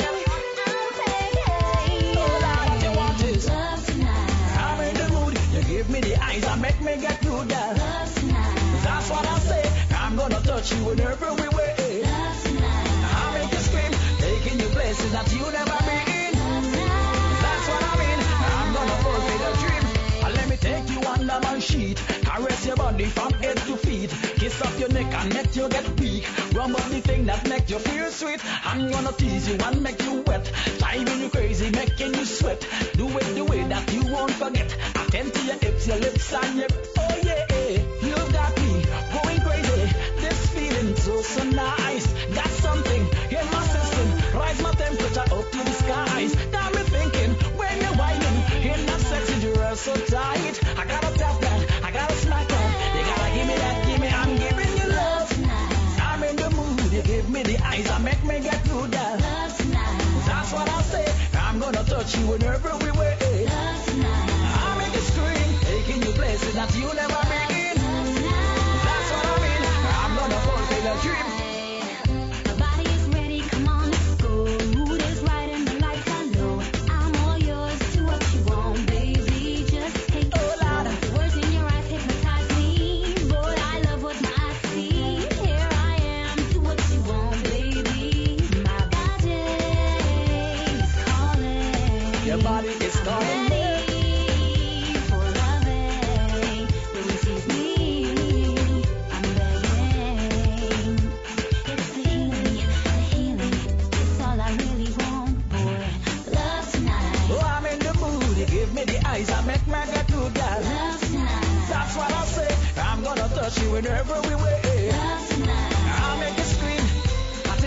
begging. All you want is love tonight. I'm in the mood. You give me the eyes and make me get through that. Love tonight. That's what I say. I'm gonna touch you in every way. Love tonight. I'll make you scream, taking you places that you never been. That's what I mean. I'm gonna fulfill a dream. And let me take you under my sheet, caress your body from head to feet, kiss up your neck and make you get weak. Rub on the thing that make you feel sweet. I'm gonna tease you and make you wet, driving you crazy, making you sweat. Do it the way that you won't forget. Attend to your hips, your lips and your oh yeah, you've got me going crazy. This feeling so so nice. Got something in my system, rise my temperature up to the skies. Got me thinking when you're whining in that sexy dress so tight. I gotta tap that, I gotta smack that. You gotta give me that, give me, I'm giving you love tonight. I'm in the mood, you give me the eyes, I make me get through that. Love tonight. That's what I say. I'm gonna touch you in every way. Love tonight. I make you scream, taking you places that you never been. That's what I mean. I'm gonna fulfill a dream. My body is ready, come on, let's go. Mood is right and the lights are low. I'm all yours, do what you want, baby. Just take it slow. The words in your eyes hypnotize me. Boy, I love what my eyes see. Here I am, do what you want, baby. My body is calling. Your body is calling. Ready for loving. Don't tease me. I'm begging. It's the healing, the healing. It's all I really want, boy. Love tonight. Oh, I'm in the mood. You give me the eyes, I make me get through that. Love tonight. That's what I say. I'm gonna touch you in every way. Love tonight. I'll make you scream,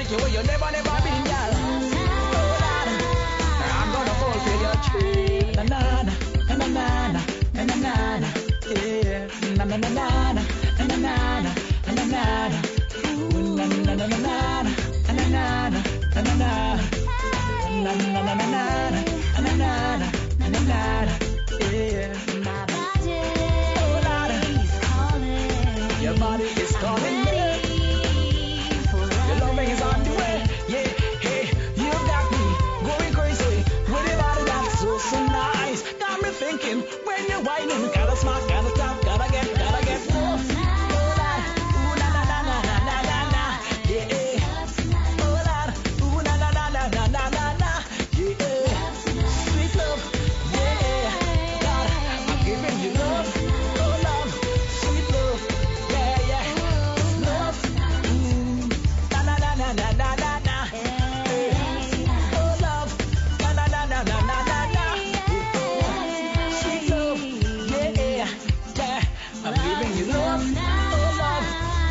take you where you never, never been, girl. Oh, Lord, I'm gonna fulfill your dream. Na na na, na na na, na na na na, yeah. Na na na na, na na na na, na na na. Ooh, na na na na na, na na na, na na na. Na na na na na, na na na, na na na. Yeah. My body, oh Lord, is calling. Your body is calling me. Your loving is on the way. Yeah, hey, you got me going crazy with a body that's so so nice. Got me thinking when you're whining, gotta smart, gotta stop, gotta get, gotta get close. Oh Lord, ooh na na na na na na na, yeah. Oh Lord, ooh na na na na na na na na, yeah. Sweet love, yeah. God, I'm giving you love, oh love, sweet love, yeah yeah. Love, mm, na na na na na na na na, yeah. Oh love, na na na na na na na na, yeah. Sweet love, yeah yeah. I'm giving you love, oh love.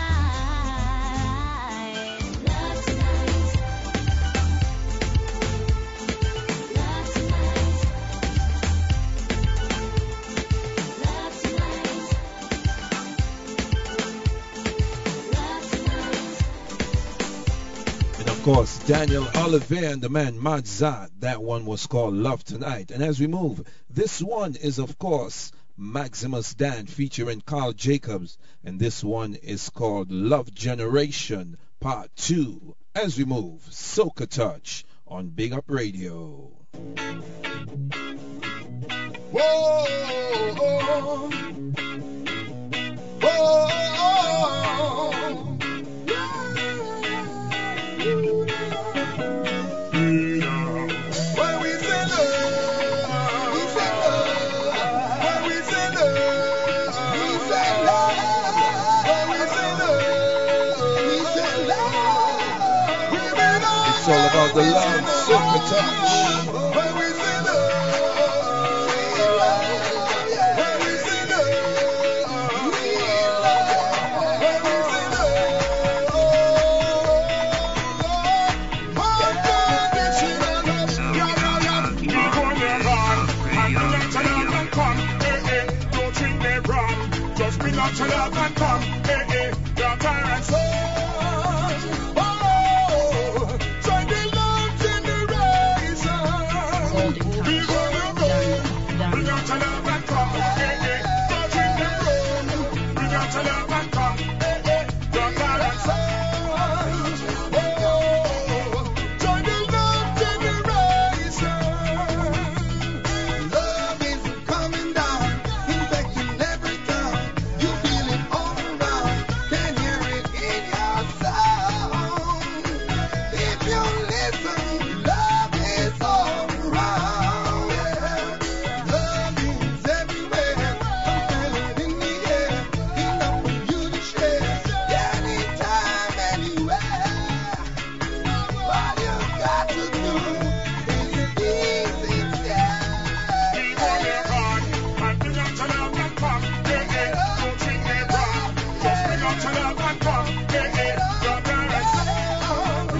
And of course, Daniel Oliver and the man Madzat. That one was called Love Tonight. And as we move, this one is, of course, Maximus Dan featuring Carl Jacobs. And this one is called Love Generation Part two. As we move, Soca Touch on Big Up Radio. Whoa, whoa, whoa. When we say love, we say love. When we say love, we say love. When we say love, we say love. We may not It's all about the love, Soca Touch. when we say love, we love. When we say love, we love. When we say love, unconditional love. Yeah, yeah, yeah. Before you're gone, and bring out your love and come. Eh, eh, don't treat me wrong. Just bring out your love and come. Eh, eh, your parents' sons. Oh, join the love generation. Before you go, bring out your love and come. Eh, eh, don't treat me wrong. Bring out your love and come. Eh, eh, your parents' sons. Oh, join the love generation. Love is coming down, infecting every town. You feel it all around, can hear it in your sound. If you listen, love is all around. Love is everywhere, I'm feeling in the air. Enough for you to share, anytime, anywhere. All you got to do is easy, yeah. Before you're gone, and bring out your love and come. Eh, eh, don't treat me wrong. Just bring out your love and come. Eh, eh, your parents say, oh,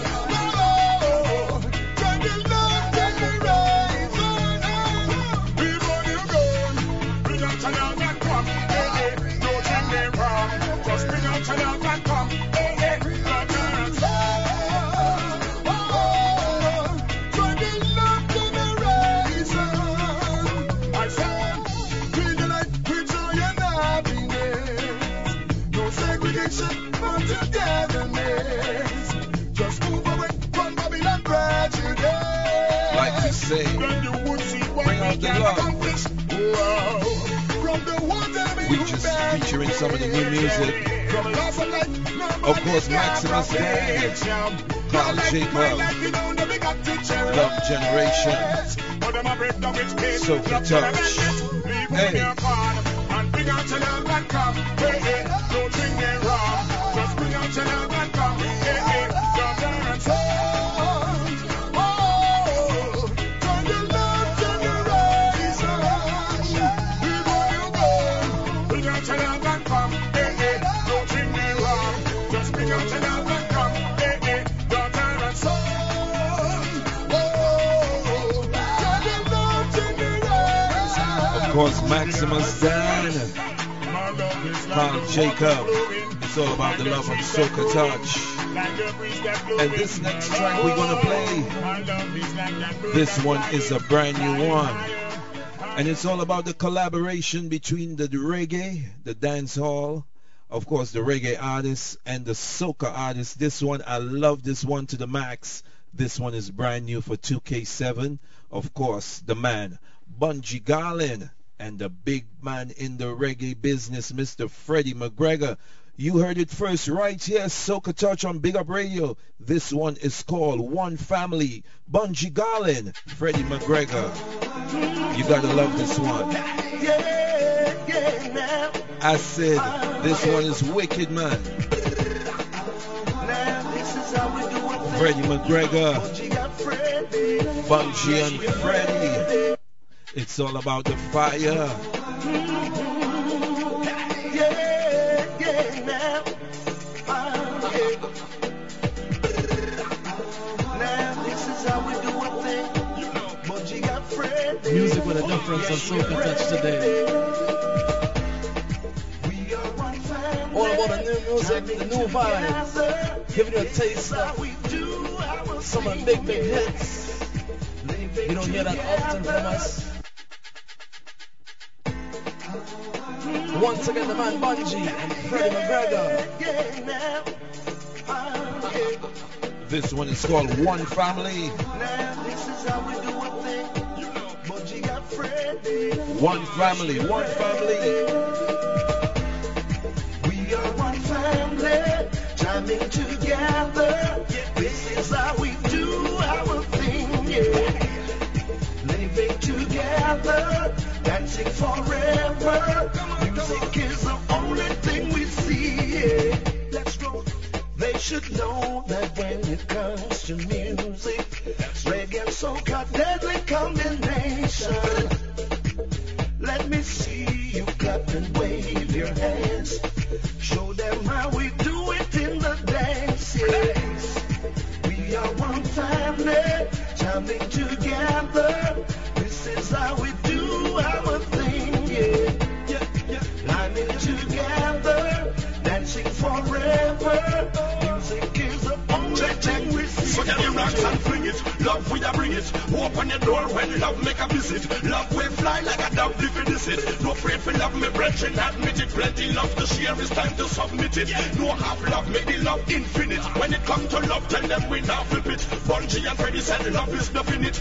join the love generation. Before you go, bring out your love and come. Eh, eh, don't treat me wrong. Just bring out your love and come. Eh, eh, your parents say, oh, join the love generation. I said, we delight, we joy and happiness. No segregation, but togetherness. Just move away from Babylon prejudice. Like we say, Then you would see what bring we out the can love. accomplish. Whoa. From the water We just featuring some of the new music. From loss of life, nobody Of course, can Maximus Dan, protect you. Carl Like Jacob, my life, you know, never got to cherish. Love Generation, But them a break down which case, Soca love Touch. never leave Hey. on your card. And bring out your love and come. Hey, hey, don't bring me wrong. Just bring out your love and come. Hey, hey, your parents' sons. Oh, join the love generation. Before you go, bring out your love and come. Hey, hey, don't bring me wrong. Just bring out your love and come. Hey, hey, your course, Maximus Dan, Carl Jacob. It's all about the love of Soca Touch. And this next track we're gonna play, this one is a brand new one. And it's all about the collaboration between the reggae, the dance hall, of course the reggae artists, and the soca artists. This one, I love this one to the max. This one is brand new for two K seven. Of course, the man, Bunji Garlin, and the big man in the reggae business, Mister Freddie McGregor. You heard it first right here, Soca Touch on Big Up Radio. This one is called One Family. Bunji Garlin, Freddie McGregor. You gotta love this one. I said, this one is wicked, man. Freddie McGregor, Bunji and Freddie. It's all about the fire. Music with a difference on Soca Touch today. All about the new music, the new vibes, giving you a taste of some of the big, big hits. You don't hear that often from us. Once again, the man Bunji and Freddie McGregor. This one is called One Family. One family, one family. We are one family, jamming together. This is how we do our thing, yeah. Living together, dancing forever. Music is the only thing we see, yeah. Let's go. They should know that when it comes to music, reggae and soca, deadly combination. Let me see you clap and wave your hands. Show them how we do it in the dance. Yes. We are one family, jamming together. This is how we do our thing. Yeah, yeah, yeah. Lining together, dancing forever. Music is the only thing we see. So get your rocks and fling it. Love we a bring it. Open your door when love make a visit. Love will fly like a dove if it is it. No afraid for love me brethren, admit it. Plenty love to share, it's time to submit it. No half love, make the love infinite. When it comes to love, tell them we now flip it. Bunji and Freddie said love is nothing it.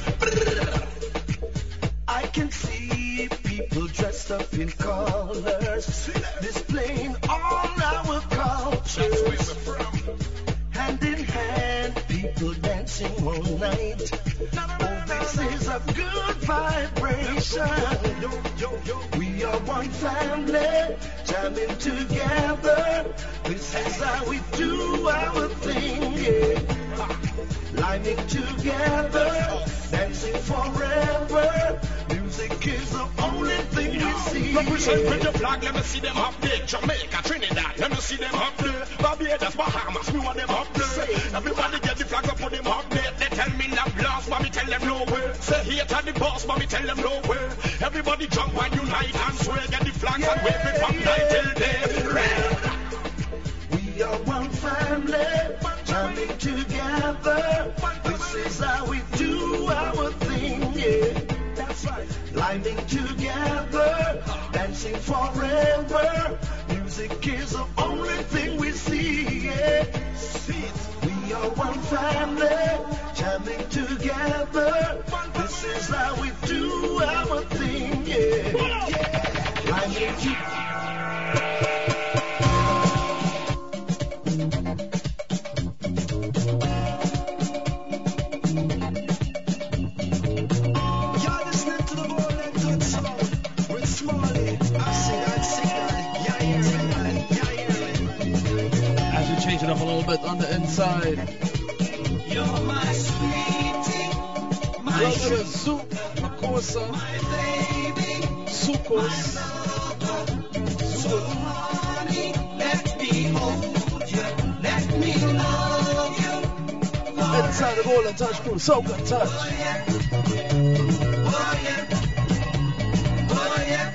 I can see people dressed up in colors, displaying all our cultures. Hand in hand, people dancing all night. Oh, this is a good vibration. We are one family, jamming together. This is how we do our thing, yeah. Lining together, dancing forever. Music is the only thing we see. Represent with the flag, let me see them up there. Jamaica, Trinidad, let me see them up there. Barbados, Bahamas, we want them up there. Everybody get the flag up, put them up there. They tell me love lost, but me tell them nowhere. Say here to the boss, but me tell them nowhere. Everybody jump and unite and swear, get the flags and wave it from night till day. We are one family, jamming together. This is how we do our thing, yeah. That's right. Lining together, dancing forever. Music is the only thing we see, yeah. We are one family, jamming together. This is how we do our thing, yeah. Lining together. It up a little bit on the inside. You're my sweetie, my a little bit of soup, makosa, my baby, sucos. Honey, let me hold you, let me love you. Inside the Golden Touch crew, Soca Touch. Oh yeah, oh yeah, oh yeah.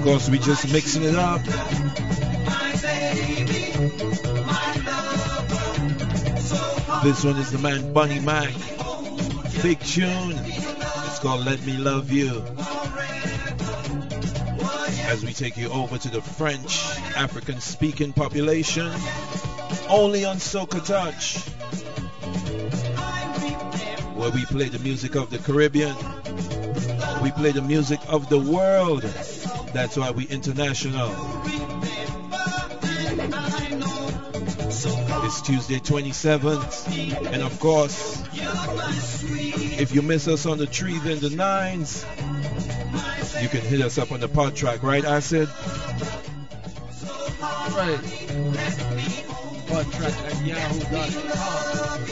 Of course, we just mixing it up. This one is the man Bunny Mac. Big tune. It's called Let Me Love You. As we take you over to the French African speaking population, only on Soca Touch, where we play the music of the Caribbean. We play the music of the world. That's why we international. It's Tuesday twenty-seventh. And of course, if you miss us on the threes and the nines, you can hit us up on the pod track, right, Acid? Right. Pod track at yahoo dot com.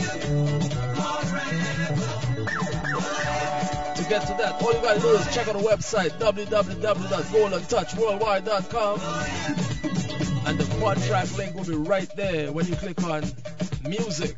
To get to that, all you gotta do is check out the website w w w dot golden touch worldwide dot com. And the pod track link will be right there when you click on music.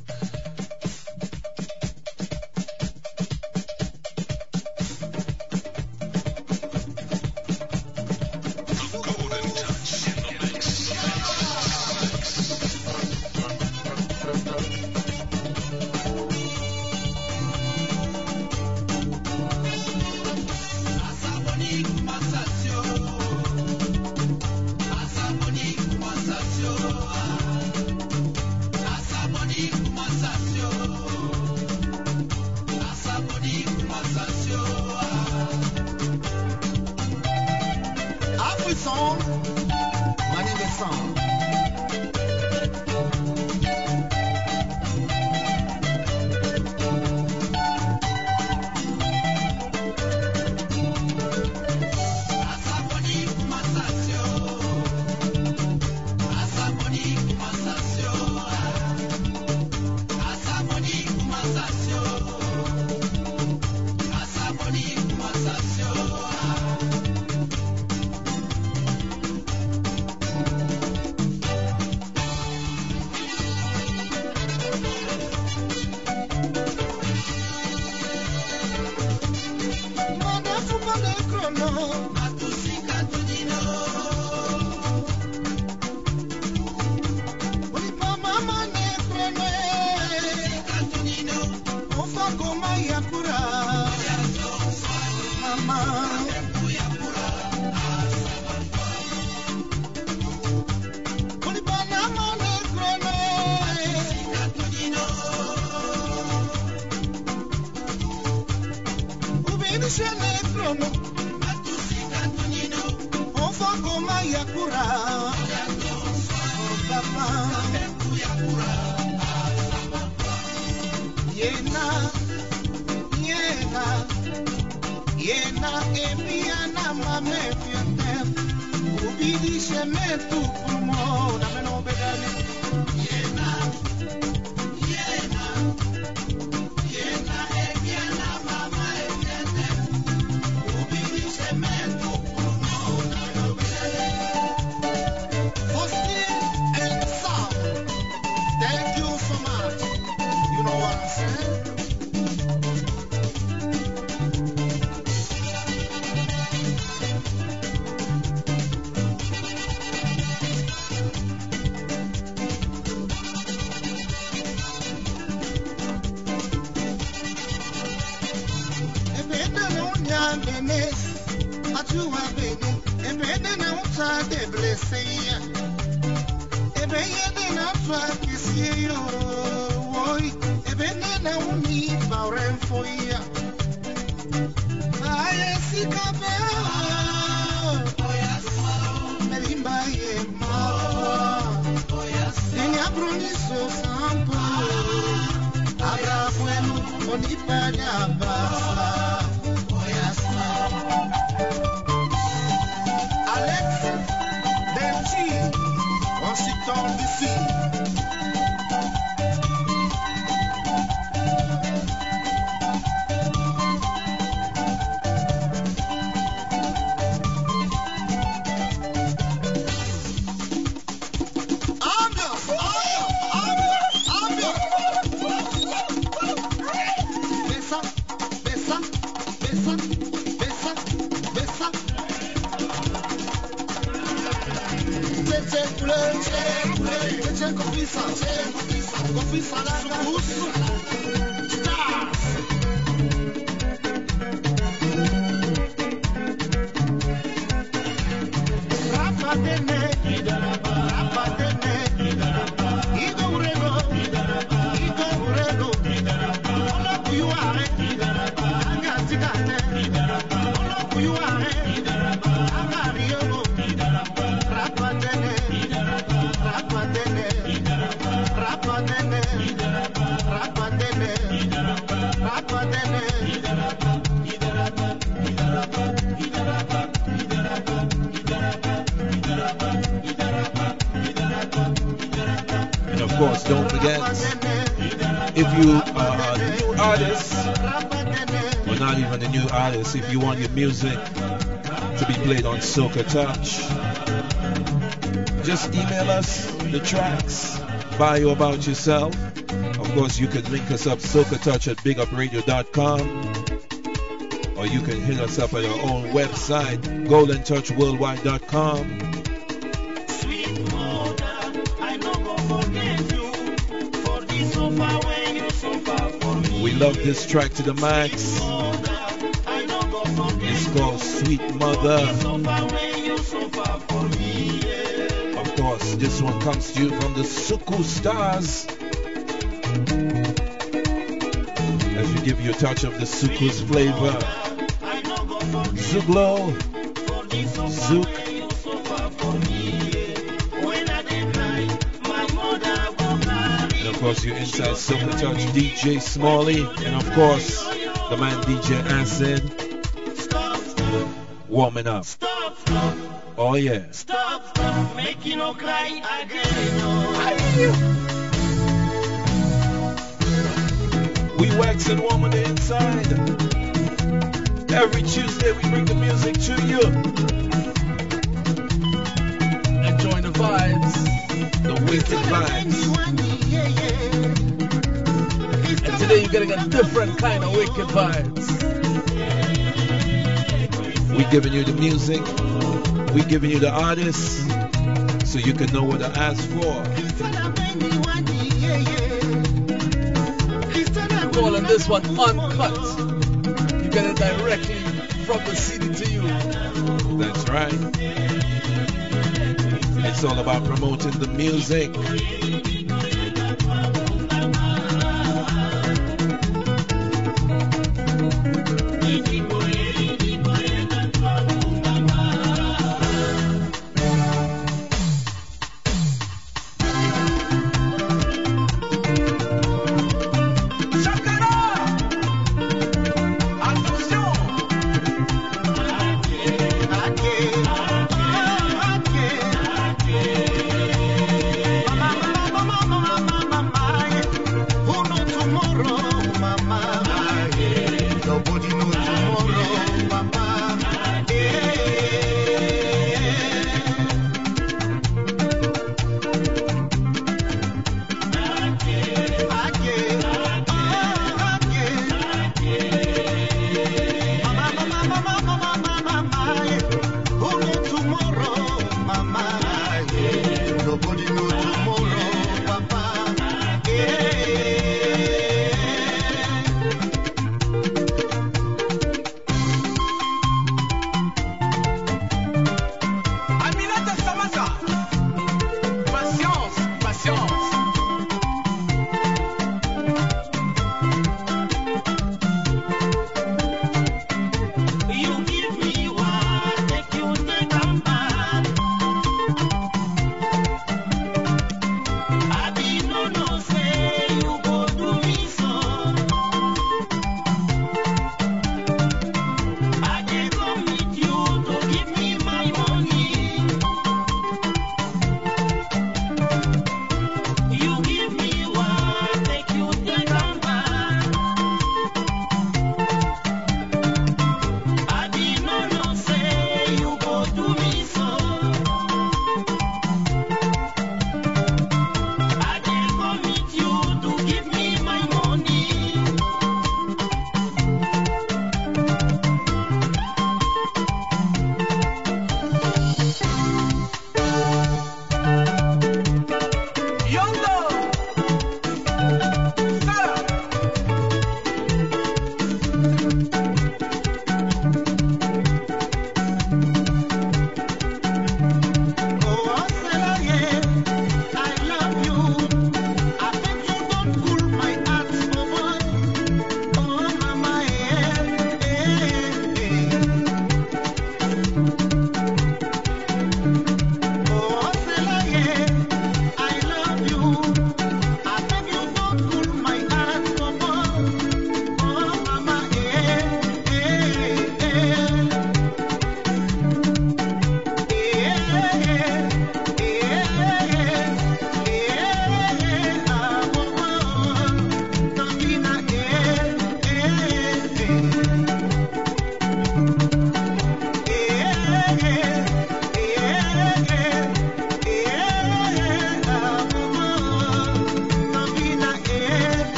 And of course, don't forget, if you are a new artist, or not even a new artist, if you want your music to be played on Soca Touch, just email us the tracks, bio about yourself. Of course, you can link us up, Soca Touch at big up radio dot com, or you can hit us up at our own website, golden touch worldwide dot com. We love this track to the max. It's called Sweet Mother. Of course, this one comes to you from the Suku Stars, as we give you a touch of the Suku's flavor. Zuglo, Zouk. And of course, you're inside Soca Touch, D J Smalley, and of course, the man D J Acid, warming up. Oh yeah. Stop, stop, make you no cry again. We wax and warm on the inside. Every Tuesday we bring the music to you. Enjoying the vibes, the wicked vibes. And today you're getting a different kind of wicked vibes. We giving you the music, we giving you the artists, so you can know what to ask for. Calling this one uncut. You get it directly from the C D to you. That's right. It's all about promoting the music. Mama,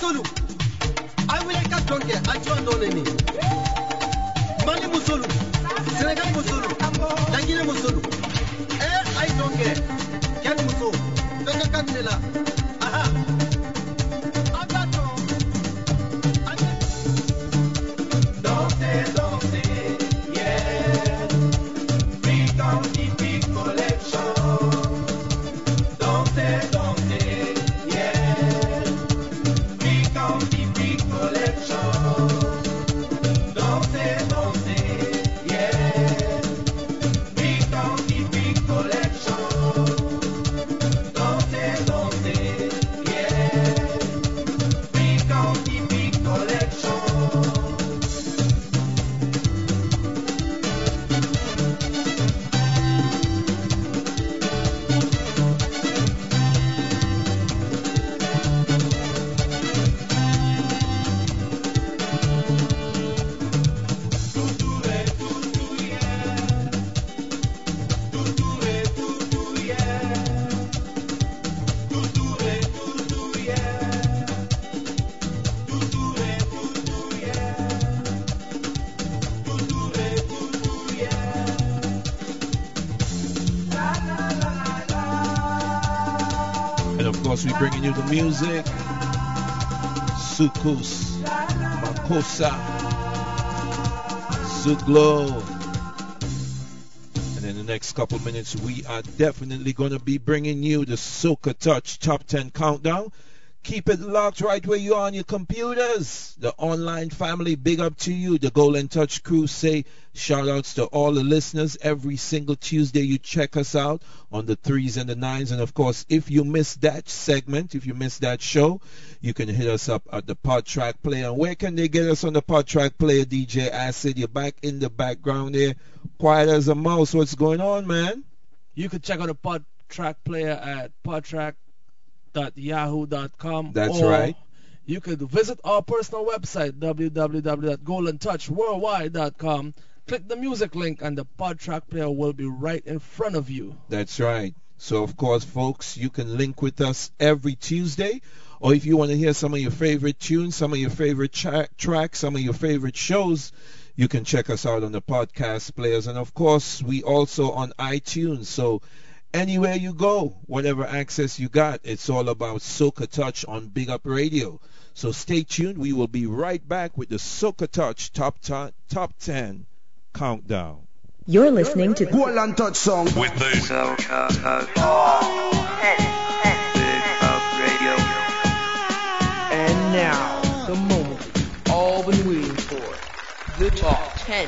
Musolu. I will like a donkey. I join on any. Mali Musolu. Senegal Musolu. Nigeria Musolu. Eh, I don't care. Ken Musolu. Doka Kandela. Aha. Danser, danser, yeah. Big County, big collection. Danser, danser, yeah. Big County, big collection. Danser, danser, yeah. Big County, big collection. Danser, danser, yeah. Big County, big collection. And of course, we're bringing you the music. Sukus, Makosa, Suglo. And in the next couple minutes, we are definitely going to be bringing you the Soca Touch Top ten Countdown. Keep it locked right where you are on your computers. The online family, big up to you. The Golden Touch crew say shout outs to all the listeners. Every single Tuesday you check us out on the threes and the nines. And of course, if you missed that segment, if you missed that show, you can hit us up at the Pod Track Player. And where can they get us on the Pod Track Player, D J Acid? You're back in the background there, quiet as a mouse. What's going on, man? You can check out the Pod Track Player at podtrack dot yahoo dot com. That's or right. You could visit our personal website, w w w dot golden touch worldwide dot com. Click the music link and the Pod Track Player will be right in front of you. That's right. So, of course, folks, you can link with us every Tuesday. Or if you want to hear some of your favorite tunes, some of your favorite tra- tracks, some of your favorite shows, you can check us out on the podcast players. And, of course, we also on iTunes. So anywhere you go, whatever access you got, it's all about Soca Touch on Big Up Radio. So stay tuned. We will be right back with the Soca Touch Top ten, Top ten Countdown. You're listening to Golden Touch song with the Soca Touch. Big Up Radio. And now, the moment we've all been waiting for. The top ten.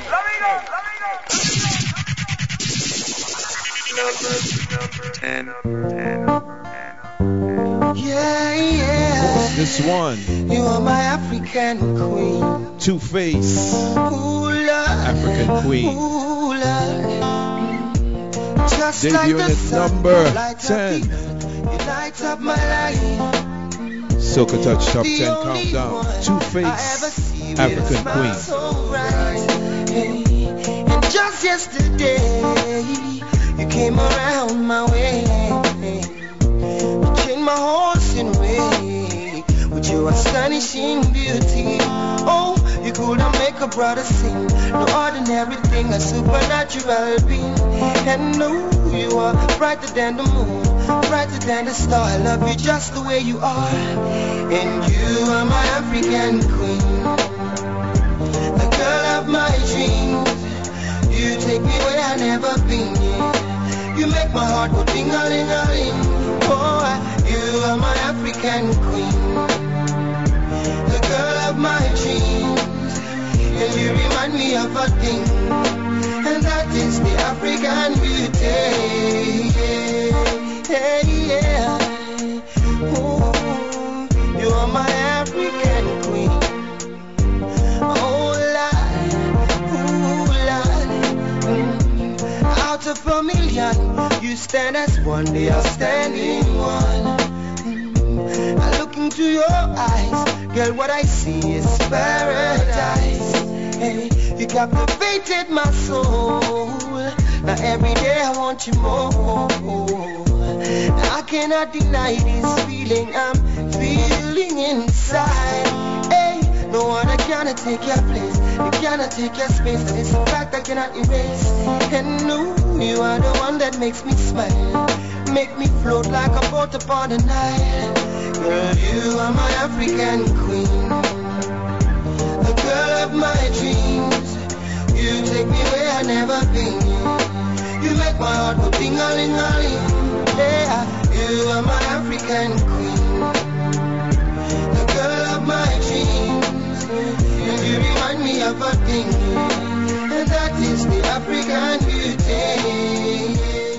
Number ten. Yeah, yeah. What's this one? You are my African queen. Two-Face, Ooh, Lord. African Queen. Ooh, Lord. Just like Debuting the at sun, number lights ten. up the- You light up my life. Soca Touch Top The ten only Countdown. one I ever Two-Face, see with African a smile Queen. so bright. Hey, and just yesterday, you came around my way. You changed my horse in way with your astonishing beauty. Oh, you couldn't make a brother sing. No ordinary thing, a supernatural being. And no, you are brighter than the moon, brighter than the star. I love you just the way you are. And you are my African queen, the girl of my dreams. You take me where I've never been, yeah. You make my heart go ding-a-ling-a-ling. Oh, you are my African queen, the girl of my dreams. And you remind me of a thing, and that is the African beauty. Yeah, yeah. Oh, you are my African queen. Oh, Lord, oh, Lord. Mm. Out of a million, you stand as one, the outstanding one. Mm. I look into your eyes, girl, what I see is paradise. Hey, you captivated my soul. Now every day I want you more. I cannot deny this feeling I'm feeling. feeling inside. Hey, no one cannot take your place. You cannot take your space. And it's a fact I cannot erase. And no, you are the one that makes me smile. Make me float like a boat upon the Nile. Girl, you are my African queen, the girl of my dreams. You take me where I never been. You make my heart go ting-a-ling-a-ling. Yeah, you are my African queen, the girl of my dreams. And you remind me of a thing, and that is the African beauty.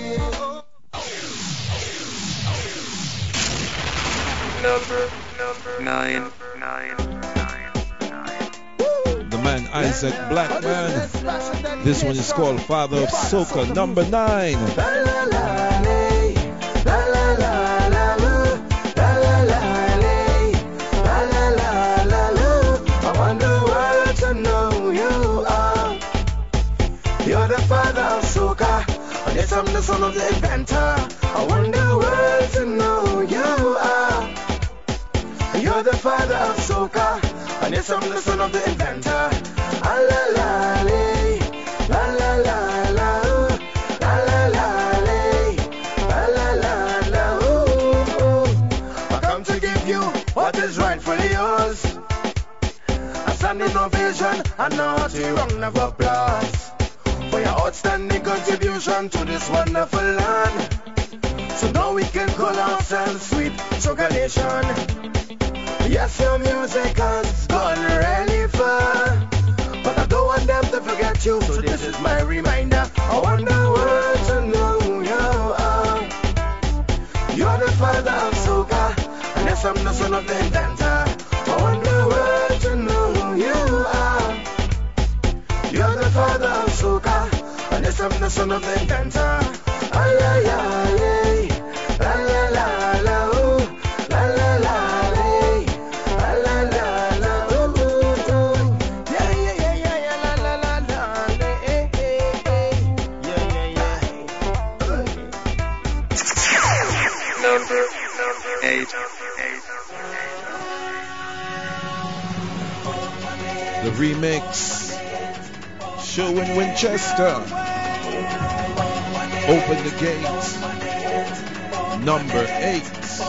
Number, number nine, nine, nine, nine. The man Isaac Blackman. This one is called Father of Soca, number nine. La la la lay, la la la la loo, la la la lay, la la la la loo. I want the world to know you are. You're the father of soca, and yes, I'm the son of the inventor. I want the world to know you are. You're the father of soca, and yes, I'm the son of the inventor. Ah, la la lay, la la la la ooh, la la la lay, la la la la ooh. I come to give you what is rightfully yours. A standing ovation and not a round of applause for your outstanding contribution to this wonderful land. So now we can call ourselves Sweet Soca Nation. Yes, your music has gone really far, but I don't want them to forget you, so this is my reminder. I want the world to know you are. You're the father of soca, and yes, I'm the son of the inventor. I want the world to know you are. You're the father of soca, and yes, I'm the son of the inventor. Ay, ay, ay, ay. La la la la ooh, la la la lay, la la la la ooh, ooh, ooh. Yeah, yeah, yeah, yeah, yeah, la la la la lay, eh, eh, eh. Yeah, yeah, yeah. Number, number eight, eight. The remix, Show in Winchester. Open the gates. Number eight.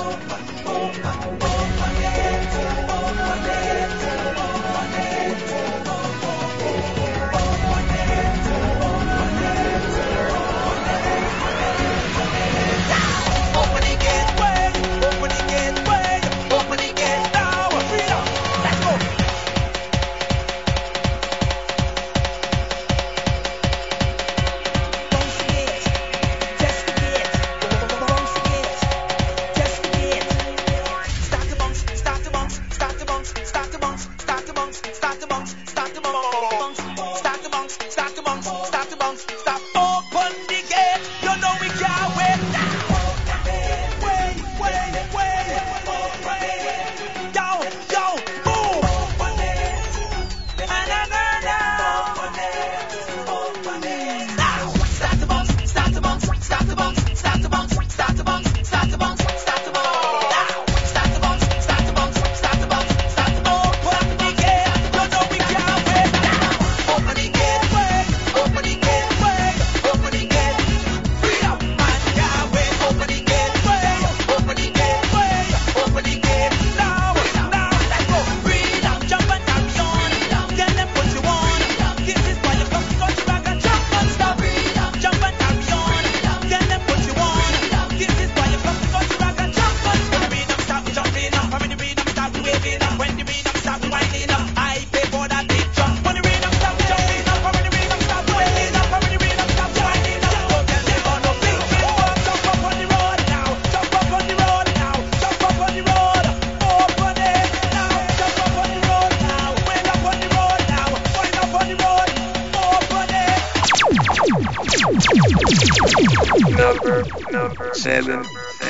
Number, number seven.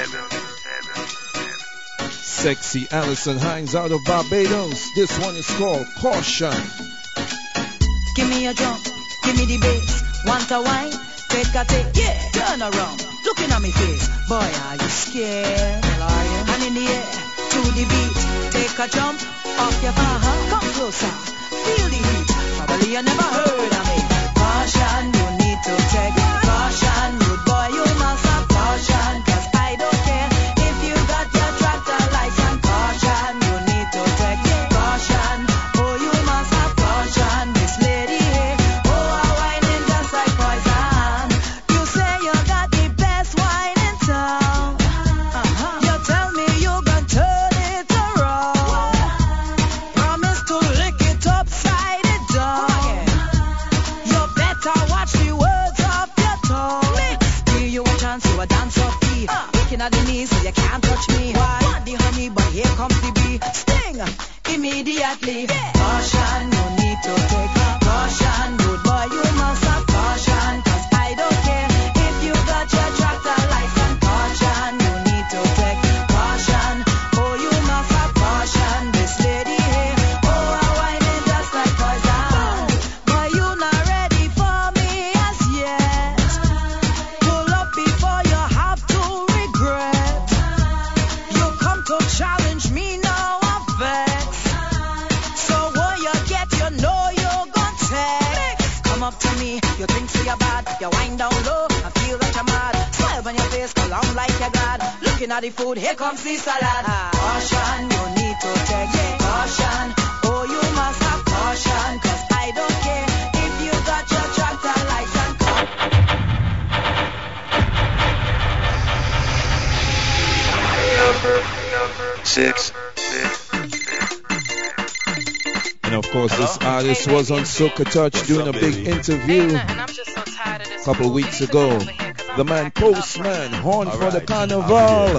Sexy Alison Hines out of Barbados. This one is called Caution. Give me a drum, give me the bass. Want a wine? Take a take, yeah. Turn around, looking at me face. Boy, are you scared? Well, are you? And in the air, to the beat. make a jump off your feet. Uh-huh. Come closer, feel the heat. Probably you never heard of me. Caution, you need to take caution. Rude boy, you must have caution. Cause I don't care if you got your tractor license. Caution, you need to take caution. Oh, you must have caution. This lady here, oh, I whining just like poison. You say you got the best wine in town. Uh-huh. You tell me you gon' turn it around. Promise to lick it upside it down. You better watch the words of your tongue. Give you a chance, you a dance off key. Waking at the knees so you can't touch me. Want the honey, but here comes the bee. Sting immediately. Caution, no need to take caution. Good boy, you must have caution. Cause I don't care if you got your tractor license. Caution, you need to take caution. Oh, you must have caution. This lady here, oh, I whining just like poison. But you not ready for me as yet. Pull up before you have to regret. You come to challenge me, now I'm vexed. So what you get, you know you gon' take. Come up to me, you think so you're bad. You wind down low, I feel that you're mad. Smile on your face, go long like you're glad. Looking at the food, here comes the salad. Caution, you need to take caution. Oh, you must have caution. Cause I don't care if you got your tractor license. Number, number six. And of course, this artist was on Soca Touch doing a big interview a couple weeks ago. The man Postman, Horn for the Carnival.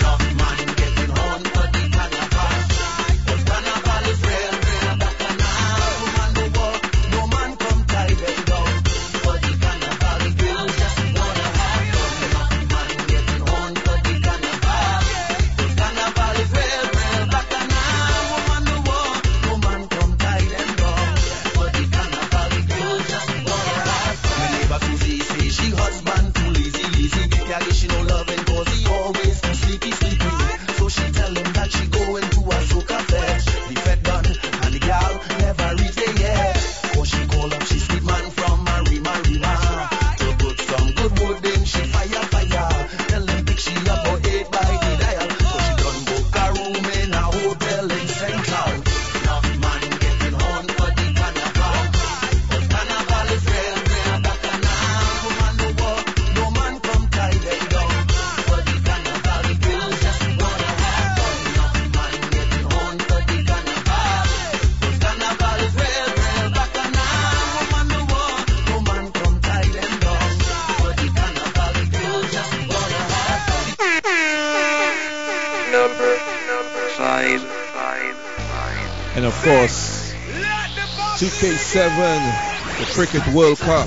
And of course, two K seven, the Cricket World Cup.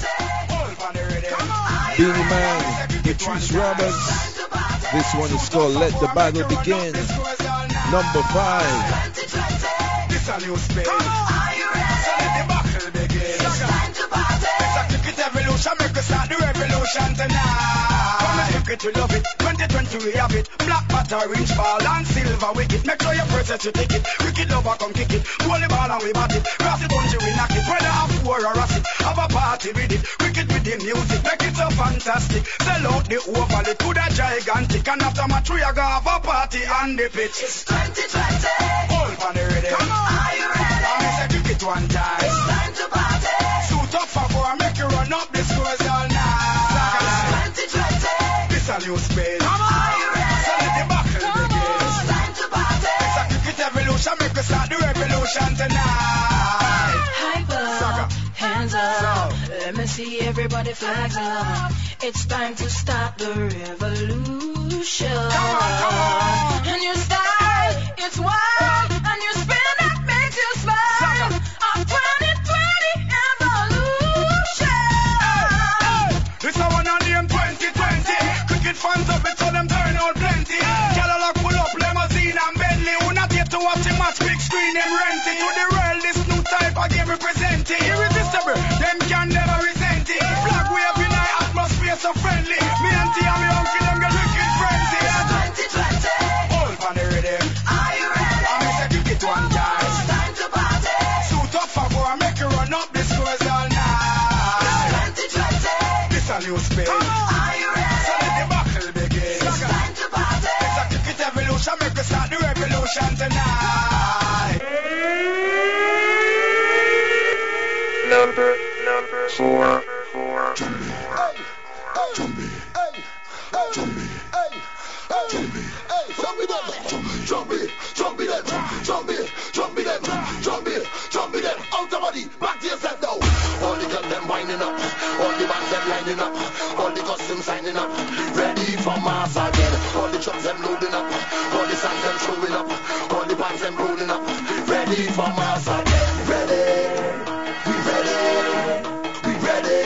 Beanie Man, Patrice Roberts. This one is called Let the Battle Begin. Number five. This a new space. So let the battle begin. It's a cricket evolution, make us start the revolution tonight. Come and look it, we love it. twenty twenty we have it. Black bat, orange ball and silver wicket. Make sure you purchase your ticket. Cricket lover come kick it. Hold the ball and we bat it. Cross the country we knock it. Whether have four or a six, have a party with it. Cricket with the music, make it so fantastic. Sell out the oval, it could a gigantic. And after match we are gonna have a party on the pitch. It's twenty twenty. Hold on the ready. Come on, are you ready? I'm gonna say cricket one time. It's time to party. Suit up for four, make you run up the scores all night. It's twenty twenty. This a new space. Come on, are you ready? So let the battle begin. It's time to party. It's a cricket evolution, make us start the revolution tonight. Hyper, hands up. Let me see everybody flags up. It's time to start the revolution. Come on, come on. And your style, it's wild. And your spin that makes you smile. A twenty twenty evolution. Hey, hey. This a one on name twenty twenty. Cricket fans up it so them turn out plenty. Cadillac pull up limousine and Bentley. Who not yet to watch the match, big screen and rent it. To the world this new type of game representing. Irresistible, them can never resent it. Flag wave in high atmosphere so friendly. Me and T and me uncle them get wicked frenzy. twenty twenty. Hold on the rhythm. Are you ready? I'm gonna say cricket It's time to party. Suit up for boy, make you run up the scores all night. twenty twenty. This a new space. Are you ready? So let the battle begin. It's time to party. It's a cricket evolution, make us start the revolution tonight. Number, number four, four. Jumbie, Jumbie, Jumbie, Jumbie, Jumbie, Jumbie, them, Jumbie, Jumbie, them, Jumbie, Jumbie, them, out of body, back to yourself now. All the girls them winding up, all the bands them lining up, all the costumes signing up, ready for mass again. All the trucks them loading up, all the songs them showing up, all the bands them rolling up, ready for mass again. Ready, we ready, we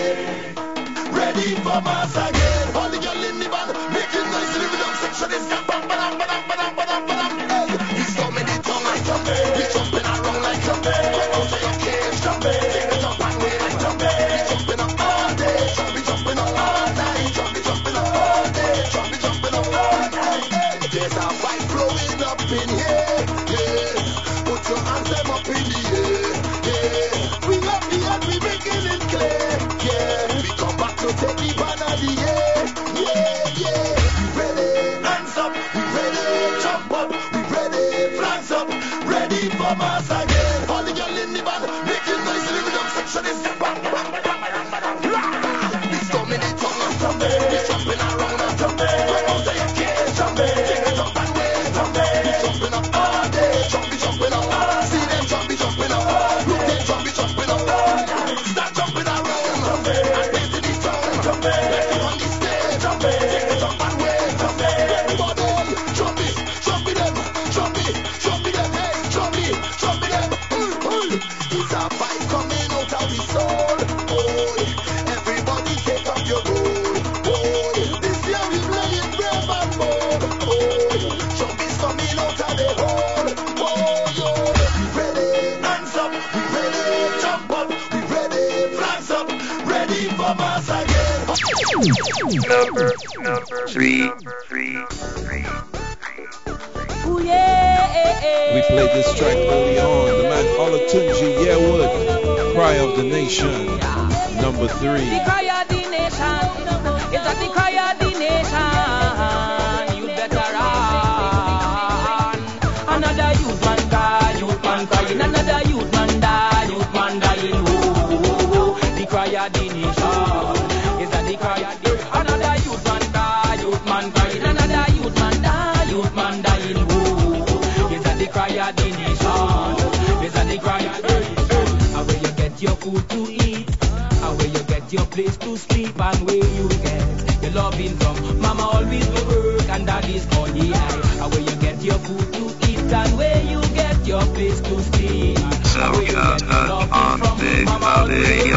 ready, ready for mass again. All the girls in the band making noise in the rhythm section is bam bam bam bam bam bam bam. Hey, we so many tongues like jumping, we jumping around like jumping. Come out of your cage, jumping, take it up and wait like jumping. We jumping up all day, jumping, jumping up all night, jumping, jumping up all day, jumping, jumping up all night. Hey, there's a vibe blowing up in here, yeah. Put your hands them up in the air, yeah. We up the earth, we making it clear, yeah. We come back to take the banner the air, yeah, yeah. We ready, hands up, we ready, jump up, we ready, flags up, ready for mass again. All the girl in the band making noise in the rhythm section is bang bang bang bang bang bang. We so many tongues and jumping, we jumping around and jumping. Come out of your cage, jumping, take it up and wait, jumping. We jumping up all day, jumping, jumping up. See them jumping, jumping up. Look them jumping, jumping up. Start jumping around, jumping, and raise the sound, jumping. Let's go on the stage, jumping, take it up and wait, jumping. Everybody, jumping, jumping them, jumping, jumping them, hey, jumping, jumping them. Hey, hey. It's a vibe coming out of the soul, boy. Everybody take up your role, boy. This year we playing brave and bold, boy. Jumping's coming out of the hole, boy. We ready, hands up, we ready, jump up, we ready, flags up, ready for mass again. Number, number three, three, three. Ooh, yeah. We played this track early on. The man Olatunji Yearwood, Cry of the Nation, number three. The cry of the nation. Is that the cry of the nation? You better run. Another youth man die, youth man crying. Another youth man die, youth man dying. Oh, the cry of the nation. Is that the cry of the another youth man die, youth man crying. Another youth man die, youth man dying. Oh, is that the cry of the nation? Is that the cry of the nation? How will you get your food to eat? How will you get your place to sleep? And where you get your loving from? Mama always go work and daddy's call the eye. How will you get your food to eat? And where you get your place to sleep? So cut on Big Body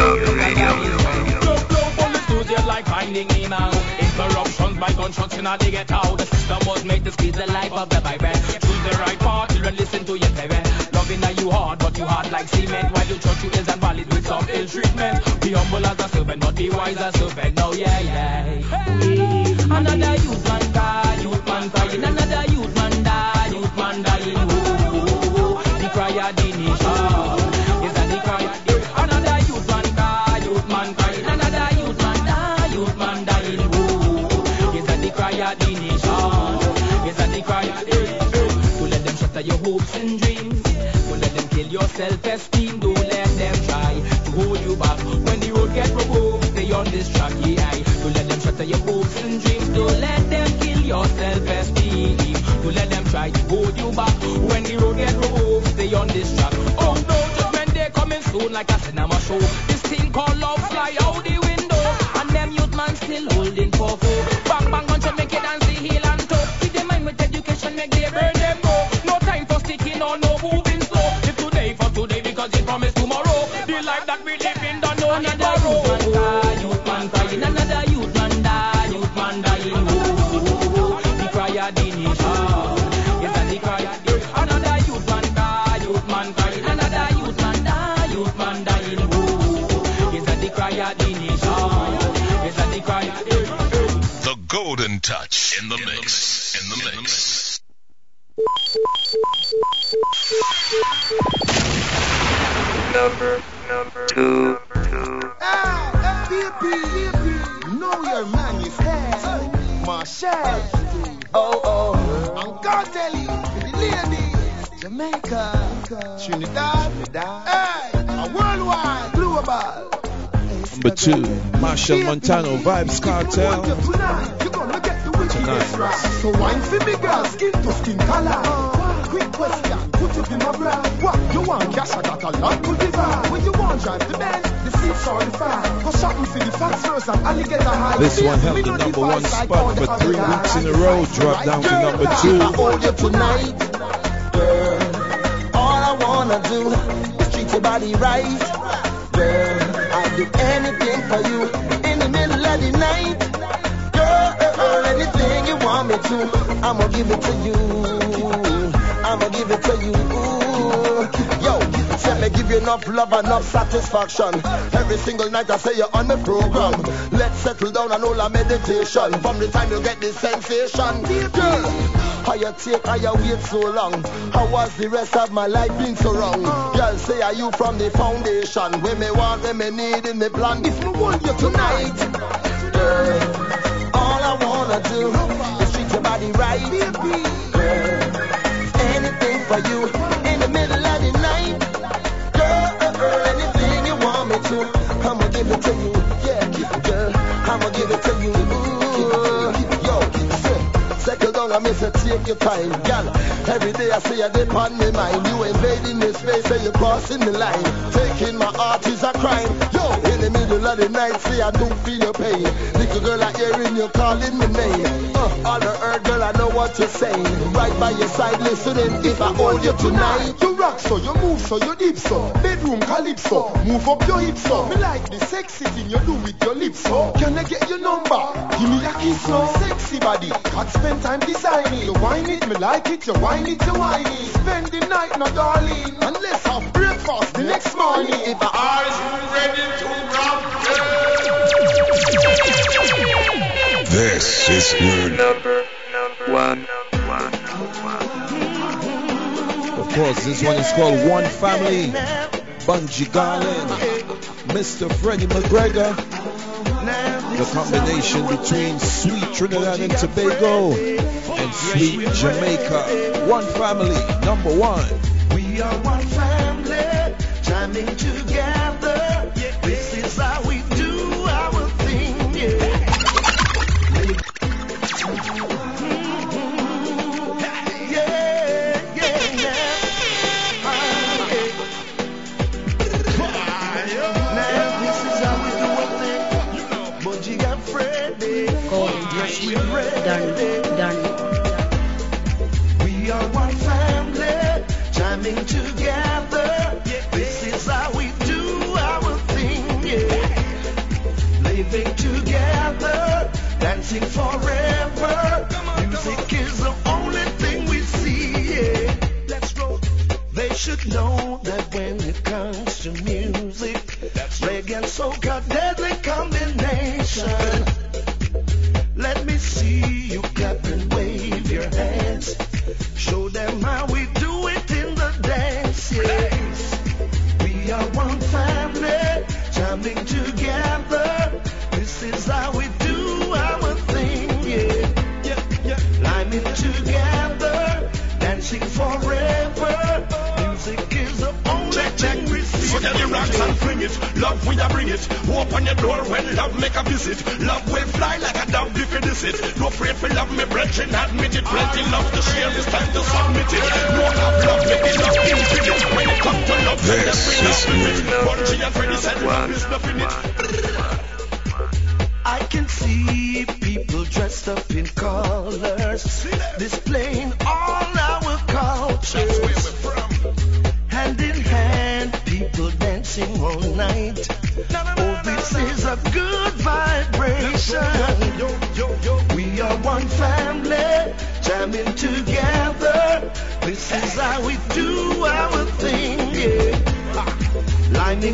Radio. Just like finding Nemo. Interruptions by gunshots in how they get out. The system was made to squeeze the life of the vibrant. Choose the right part, children listen to your parents. Loving that you hard, but you hard like cement. While you trust you hills and valleys with some ill treatment. Be humble as a servant, but be wise as a servant. No, yeah, yeah. yeah. Another youth man die, youth man crying. Another youth man die, youth man dying. Oh, the cry of the nation. Is that the cry of the another youth man die, youth man crying. Another youth man die, youth man dying. Oh, is that the cry of the nation? Is that the cry of the nation? To let them shatter your hopes and dreams. To let them kill your self-esteem. Don't let them try to hold you back. When the road gets removed, stay on this track, yeah. To let them shatter your hopes and dreams. Don't let them kill your self-esteem. To let them try to hold you back. When the road gets removed, stay on this track. Oh no, judgment day coming soon like a cinema show. This thing called love fly out the window. And them youth man still holding for foe. Bang bang gunshot make it dance the heel and toe. Feed them mind with education, make they burn them go. No time for sticking or no moving slow. Live today for today because it promised tomorrow. The life that we live in don't know another road. Youth man crying, another youth man die, youth man dying. Oh, the cry of the nation. Is that the cry of the another youth man die, youth man crying. Another youth man die, youth man dying. Oh, is that the cry of the nation? Is that the cry of the The Golden Touch in the mix. In the mix. Number, number two. Ah, baby, you know your man is here. Marshall. Oh, oh. I'm Cartelli, the ladies. Jamaica, Trinidad, hey, a worldwide, global. Number two, Marshall Montano, Vibes Cartel. Tonight. So wine for me girl, skin to skin color. Quick question, put it in my bra. What you want, cash? I got a lot to give her. When you want, drive the Benz, the seats are the fire. Go shopping for the fast first and alligator high. This one held the number one spot for three weeks in a row, dropped down to number two. I hold you tonight, girl. All I wanna do is treat your body right, girl. I'll do anything for you in the middle of the night, girl. Anything you want me to, I'ma give it to you. I'ma give it to you. Yo, say me give you enough love, enough satisfaction. Every single night I say you're on the program. Let's settle down and all our meditation. From the time you get this sensation, girl, how you take, how you wait so long? How was the rest of my life been so wrong? Girl, say are you from the foundation? Where me want, where me need in the plan. If me want you tonight, girl, all I wanna do is treat your body right, baby. Girl, anything for you in the middle of the night, girl. Anything you want me to, I'ma give it to you. Yeah, girl, I'ma give it to you. Yo, settle down and miss it, take your time, girl. Every day I see you dip on my mind. You invading this space and you crossing the line. Taking my heart is a crime. Yo, in the middle of the night, see I don't feel your pain. Little girl, I hearing you calling my name. Uh, all the earth, girl, I know what you're saying. Right by your side, listening. If I hold you tonight, you rock so, you move so, you deep so. Bedroom calypso, move up your hips so. Me like the sexy thing you do with your lips so. Can I get your number? Give me a kiss so. Sexy body, I'd spend time designing. You whine it, me like it, you whine it, you whine it. Spend the night, my darling, and let's have breakfast the next morning. If I are you ready to rock, this is good. Number, number one. Of course, this one is called One Family. Bunji Garlin, Mister Freddie McGregor. The combination between sweet Trinidad and Tobago and sweet Jamaica. One Family, number one. We are one family, jamming together. This is how we do our thing, yeah. Yeah, yeah, yeah. Now this is how we do our thing. Bunji and Freddie, yes, we're ready. Done, done. We are one family, jamming together. This is how we do our thing, yeah. Living together, dancing forever. Music is the only thing we see, yeah. Let's roll. They should know that when it comes to music, reggae and soca, deadly combination. Let me see you clap and wave your hands. Show them how we do it in the dance, yes. We are one family, jamming together. This is how we do our thing, yeah. Yeah, yeah. Liming together, dancing forever. Music is the only thing we see. Forget the rocks and bring it. Love when you bring it. Open your door when love make a visit. Love will fly like a dove if you diss it. No afraid for love, me brethren, admit it. Plenty love to share, it's time to submit it. No have love, make it love infinite. When it comes to love, this is good. Bunji and Freddie said love is nothing it. I can see people dressed up in colors, displaying all our cultures. Hand in hand, people dancing all night. Oh, this is a good vibration. We are one family, jamming together. This is how we do our thing, yeah. Lining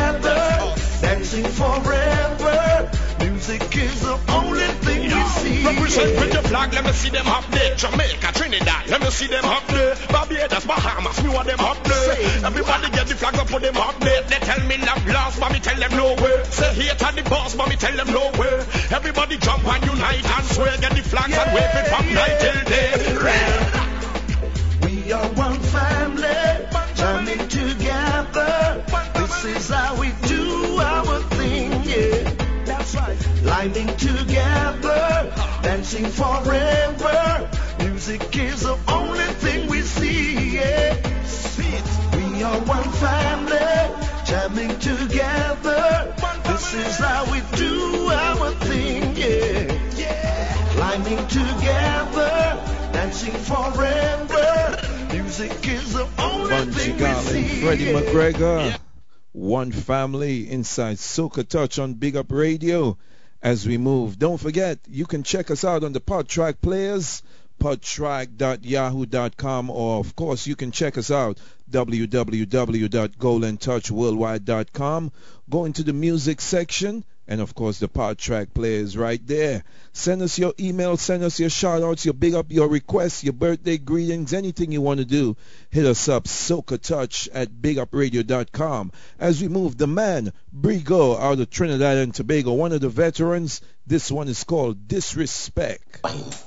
together, dancing forever. Music is the only thing we see. represent with the flag, let me see them up there. Jamaica, Trinidad, let me see them up there. Barbados, Bahamas, me want them up there. Everybody get the flag up, put them up there. They tell me love lost, but me tell them no way. Say hate at the boss, but me tell them no way. Everybody jump and unite and swear, get the flags yeah. and wave it from night till day. We are one family, jamming together. This is how we do our thing, yeah. That's right. Lining together, dancing forever. Music is the only thing we see, yeah. We are one family, jamming together. This is how we do our thing, yeah. Lining together, dancing forever. Music is the only Bunji thing we Garlin, see. Freddie yeah. McGregor, Yeah. One Family inside Soca Touch on Big Up Radio. As we move, don't forget you can check us out on the Podtrack players, podtrack dot yahoo dot com, or of course you can check us out w w w dot golden touch worldwide dot com. Go into the music section, and of course the Podtrack player is right there. Send us your email, send us your shout outs, your big up, your requests, your birthday greetings, anything you want to do. Hit us up, Soca Touch at big up radio dot com. As we move, the man Brigo out of Trinidad and Tobago, one of the veterans. This one is called Disrespect.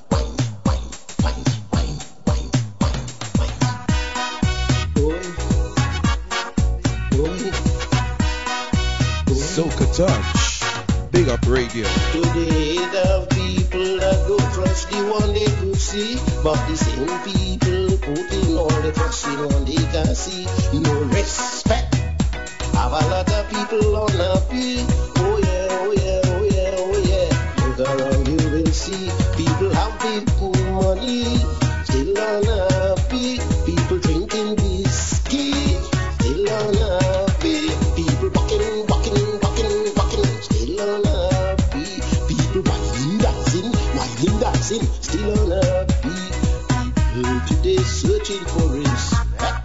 Soca Touch, Big Up Radio. Today the people that don't trust the one they could see, but the same people putting all the trust in one they can see. No respect. Have a lot of people unhappy. Oh yeah, oh yeah, oh yeah, oh yeah. Look around you will see people have big money, still unhappy. People drinking whiskey, still unhappy. People walking, walking, walking, walking, still unhappy. People whining, dancing, whining, dancing, still unhappy. People today searching for respect.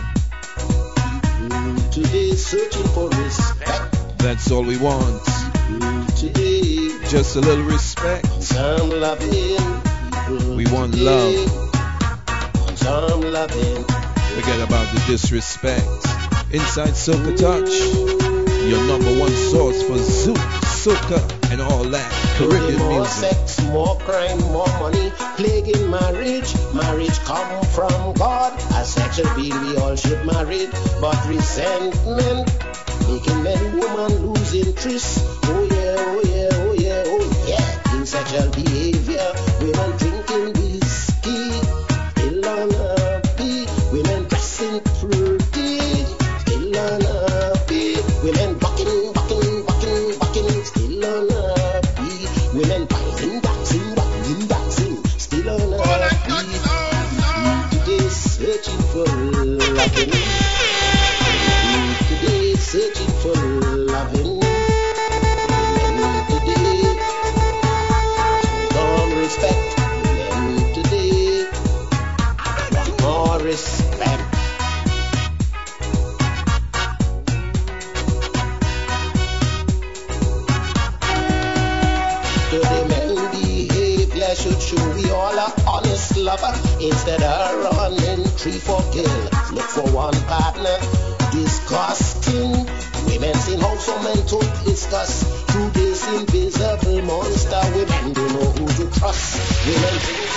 People today searching for respect. That's all we want. People today just a little respect. Some loving. People we want today love. Some loving. Forget about the disrespect. Inside Soca Touch, your number one source for Zouk, Soca, and all that Caribbean more music. Sex, more crime, more money, plaguing marriage. Marriage come from God. A sexual being we all should marry, but resentment making men and women lose interest. Oh yeah, oh yeah, oh yeah, oh yeah. In sexual behavior, women drinking whiskey, still unhappy. Women dressing pretty, still unhappy. Women walking, walking, walking, walking, still unhappy. Women whining, dancing, whining, dancing, still unhappy. Today searching for loving. Today searching for loving. Women today don't respect. Women today want more respect. Today men behavior should show we all are honest lover. Instead of running three for kill, look for one partner. Disgusting. Women sing how some men to discuss through this invisible monster. Women don't know who to trust. Women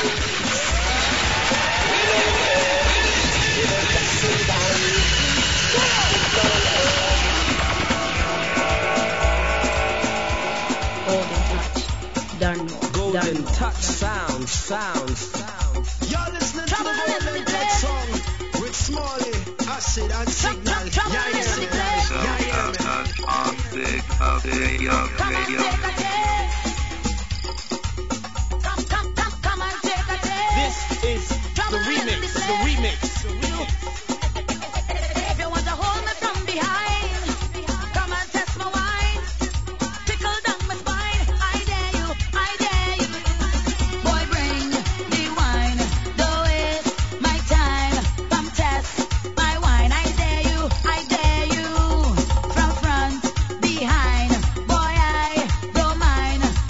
Done. Golden Done. touch sound, sound, sound. You're listening to the Golden Touch song with Smalley, Acid and Signal. Yeah, yeah, yeah, yeah, Touch on Big Up Radio. This is the remix, the remix. If you want to hold me from behind, come and test my wine. Tickle down my spine. I dare you, I dare you. Boy, bring the wine. Do it my time. Come test my wine. I dare you, I dare you. From front, behind. Boy, I don't mind.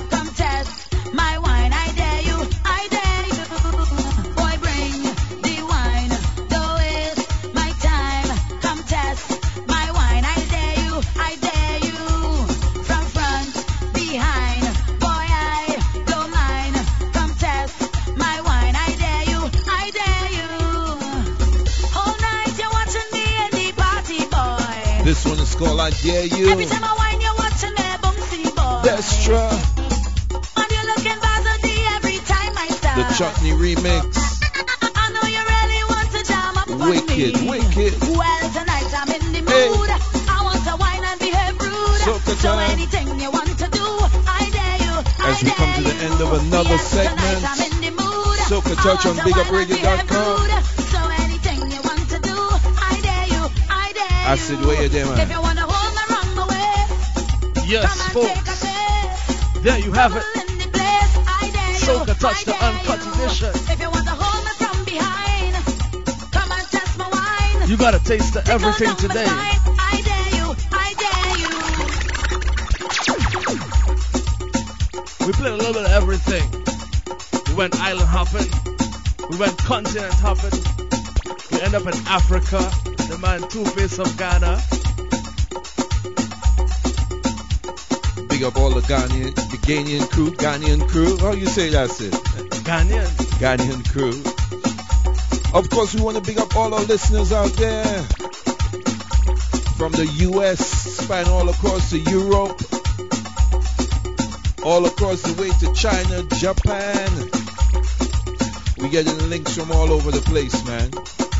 This one is called I Dare You. Every time I whine, you're watching me, bouncy boy. Destra. And you're looking positive every time I start. The Chutney remix. I know you really want to jam up on Wicked, me. wicked. Well, tonight I'm in the mood. Hey. I want to whine and behave rude. Soca So time. anything you want to do, I dare you. I As we come to the end of another yes, segment, tonight I'm in the mood. Soca Touch on big up radio dot com. So anything you want to do, I dare you. I dare I said, where you there, If man? you want to hold me wrong way, Yes, come and take a folks. taste. There you have it. In the place, I dare you. Soca Touch, the I dare uncut you. edition. If you want to hold me from behind, come and test my wine. You gotta taste the everything today. I dare you. I dare you. We played a little bit of everything. We went island hopping. We went continent hopping. We end up in Africa. The man Two-Face of Ghana. Big up all the Ghanaian, the Ghanaian crew, Ghanaian crew. How you say that, sis? Ghanaian. Ghanaian crew. Of course, we want to big up all our listeners out there. From the U S, span all across to Europe. All across the way to China, Japan. We getting links from all over the place, man.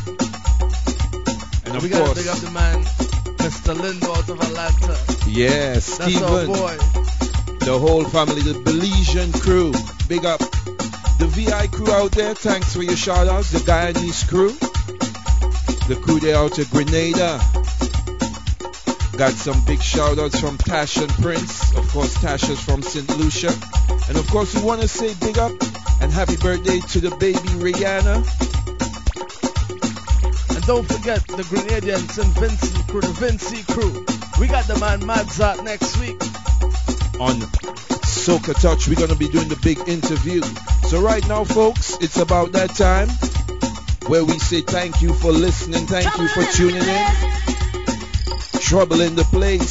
And of we gotta course, big up the man, Mister Lindo out of Atlanta. yeah, That's our Stephen, boy. the whole family, the Belizean crew. Big up the V I crew out there. Thanks for your shout outs. The Guyanese crew. The crew there out of Grenada. Got some big shout outs from Tash and Prince. Of course, Tash is from Saint Lucia. And of course, we want to say big up and happy birthday to the baby Rihanna. And don't forget the Grenadian Saint Vincent crew, the Vinci crew. We got the man Madzart next week. On Soca Touch, we're going to be doing the big interview. So right now, folks, it's about that time where we say thank you for listening. Thank you for tuning in. Trouble in the place.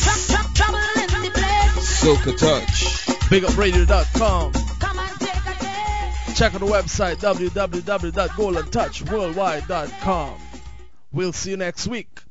Soca Touch. big up radio dot com. Check out the website w w w dot golden touch worldwide dot com. We'll see you next week.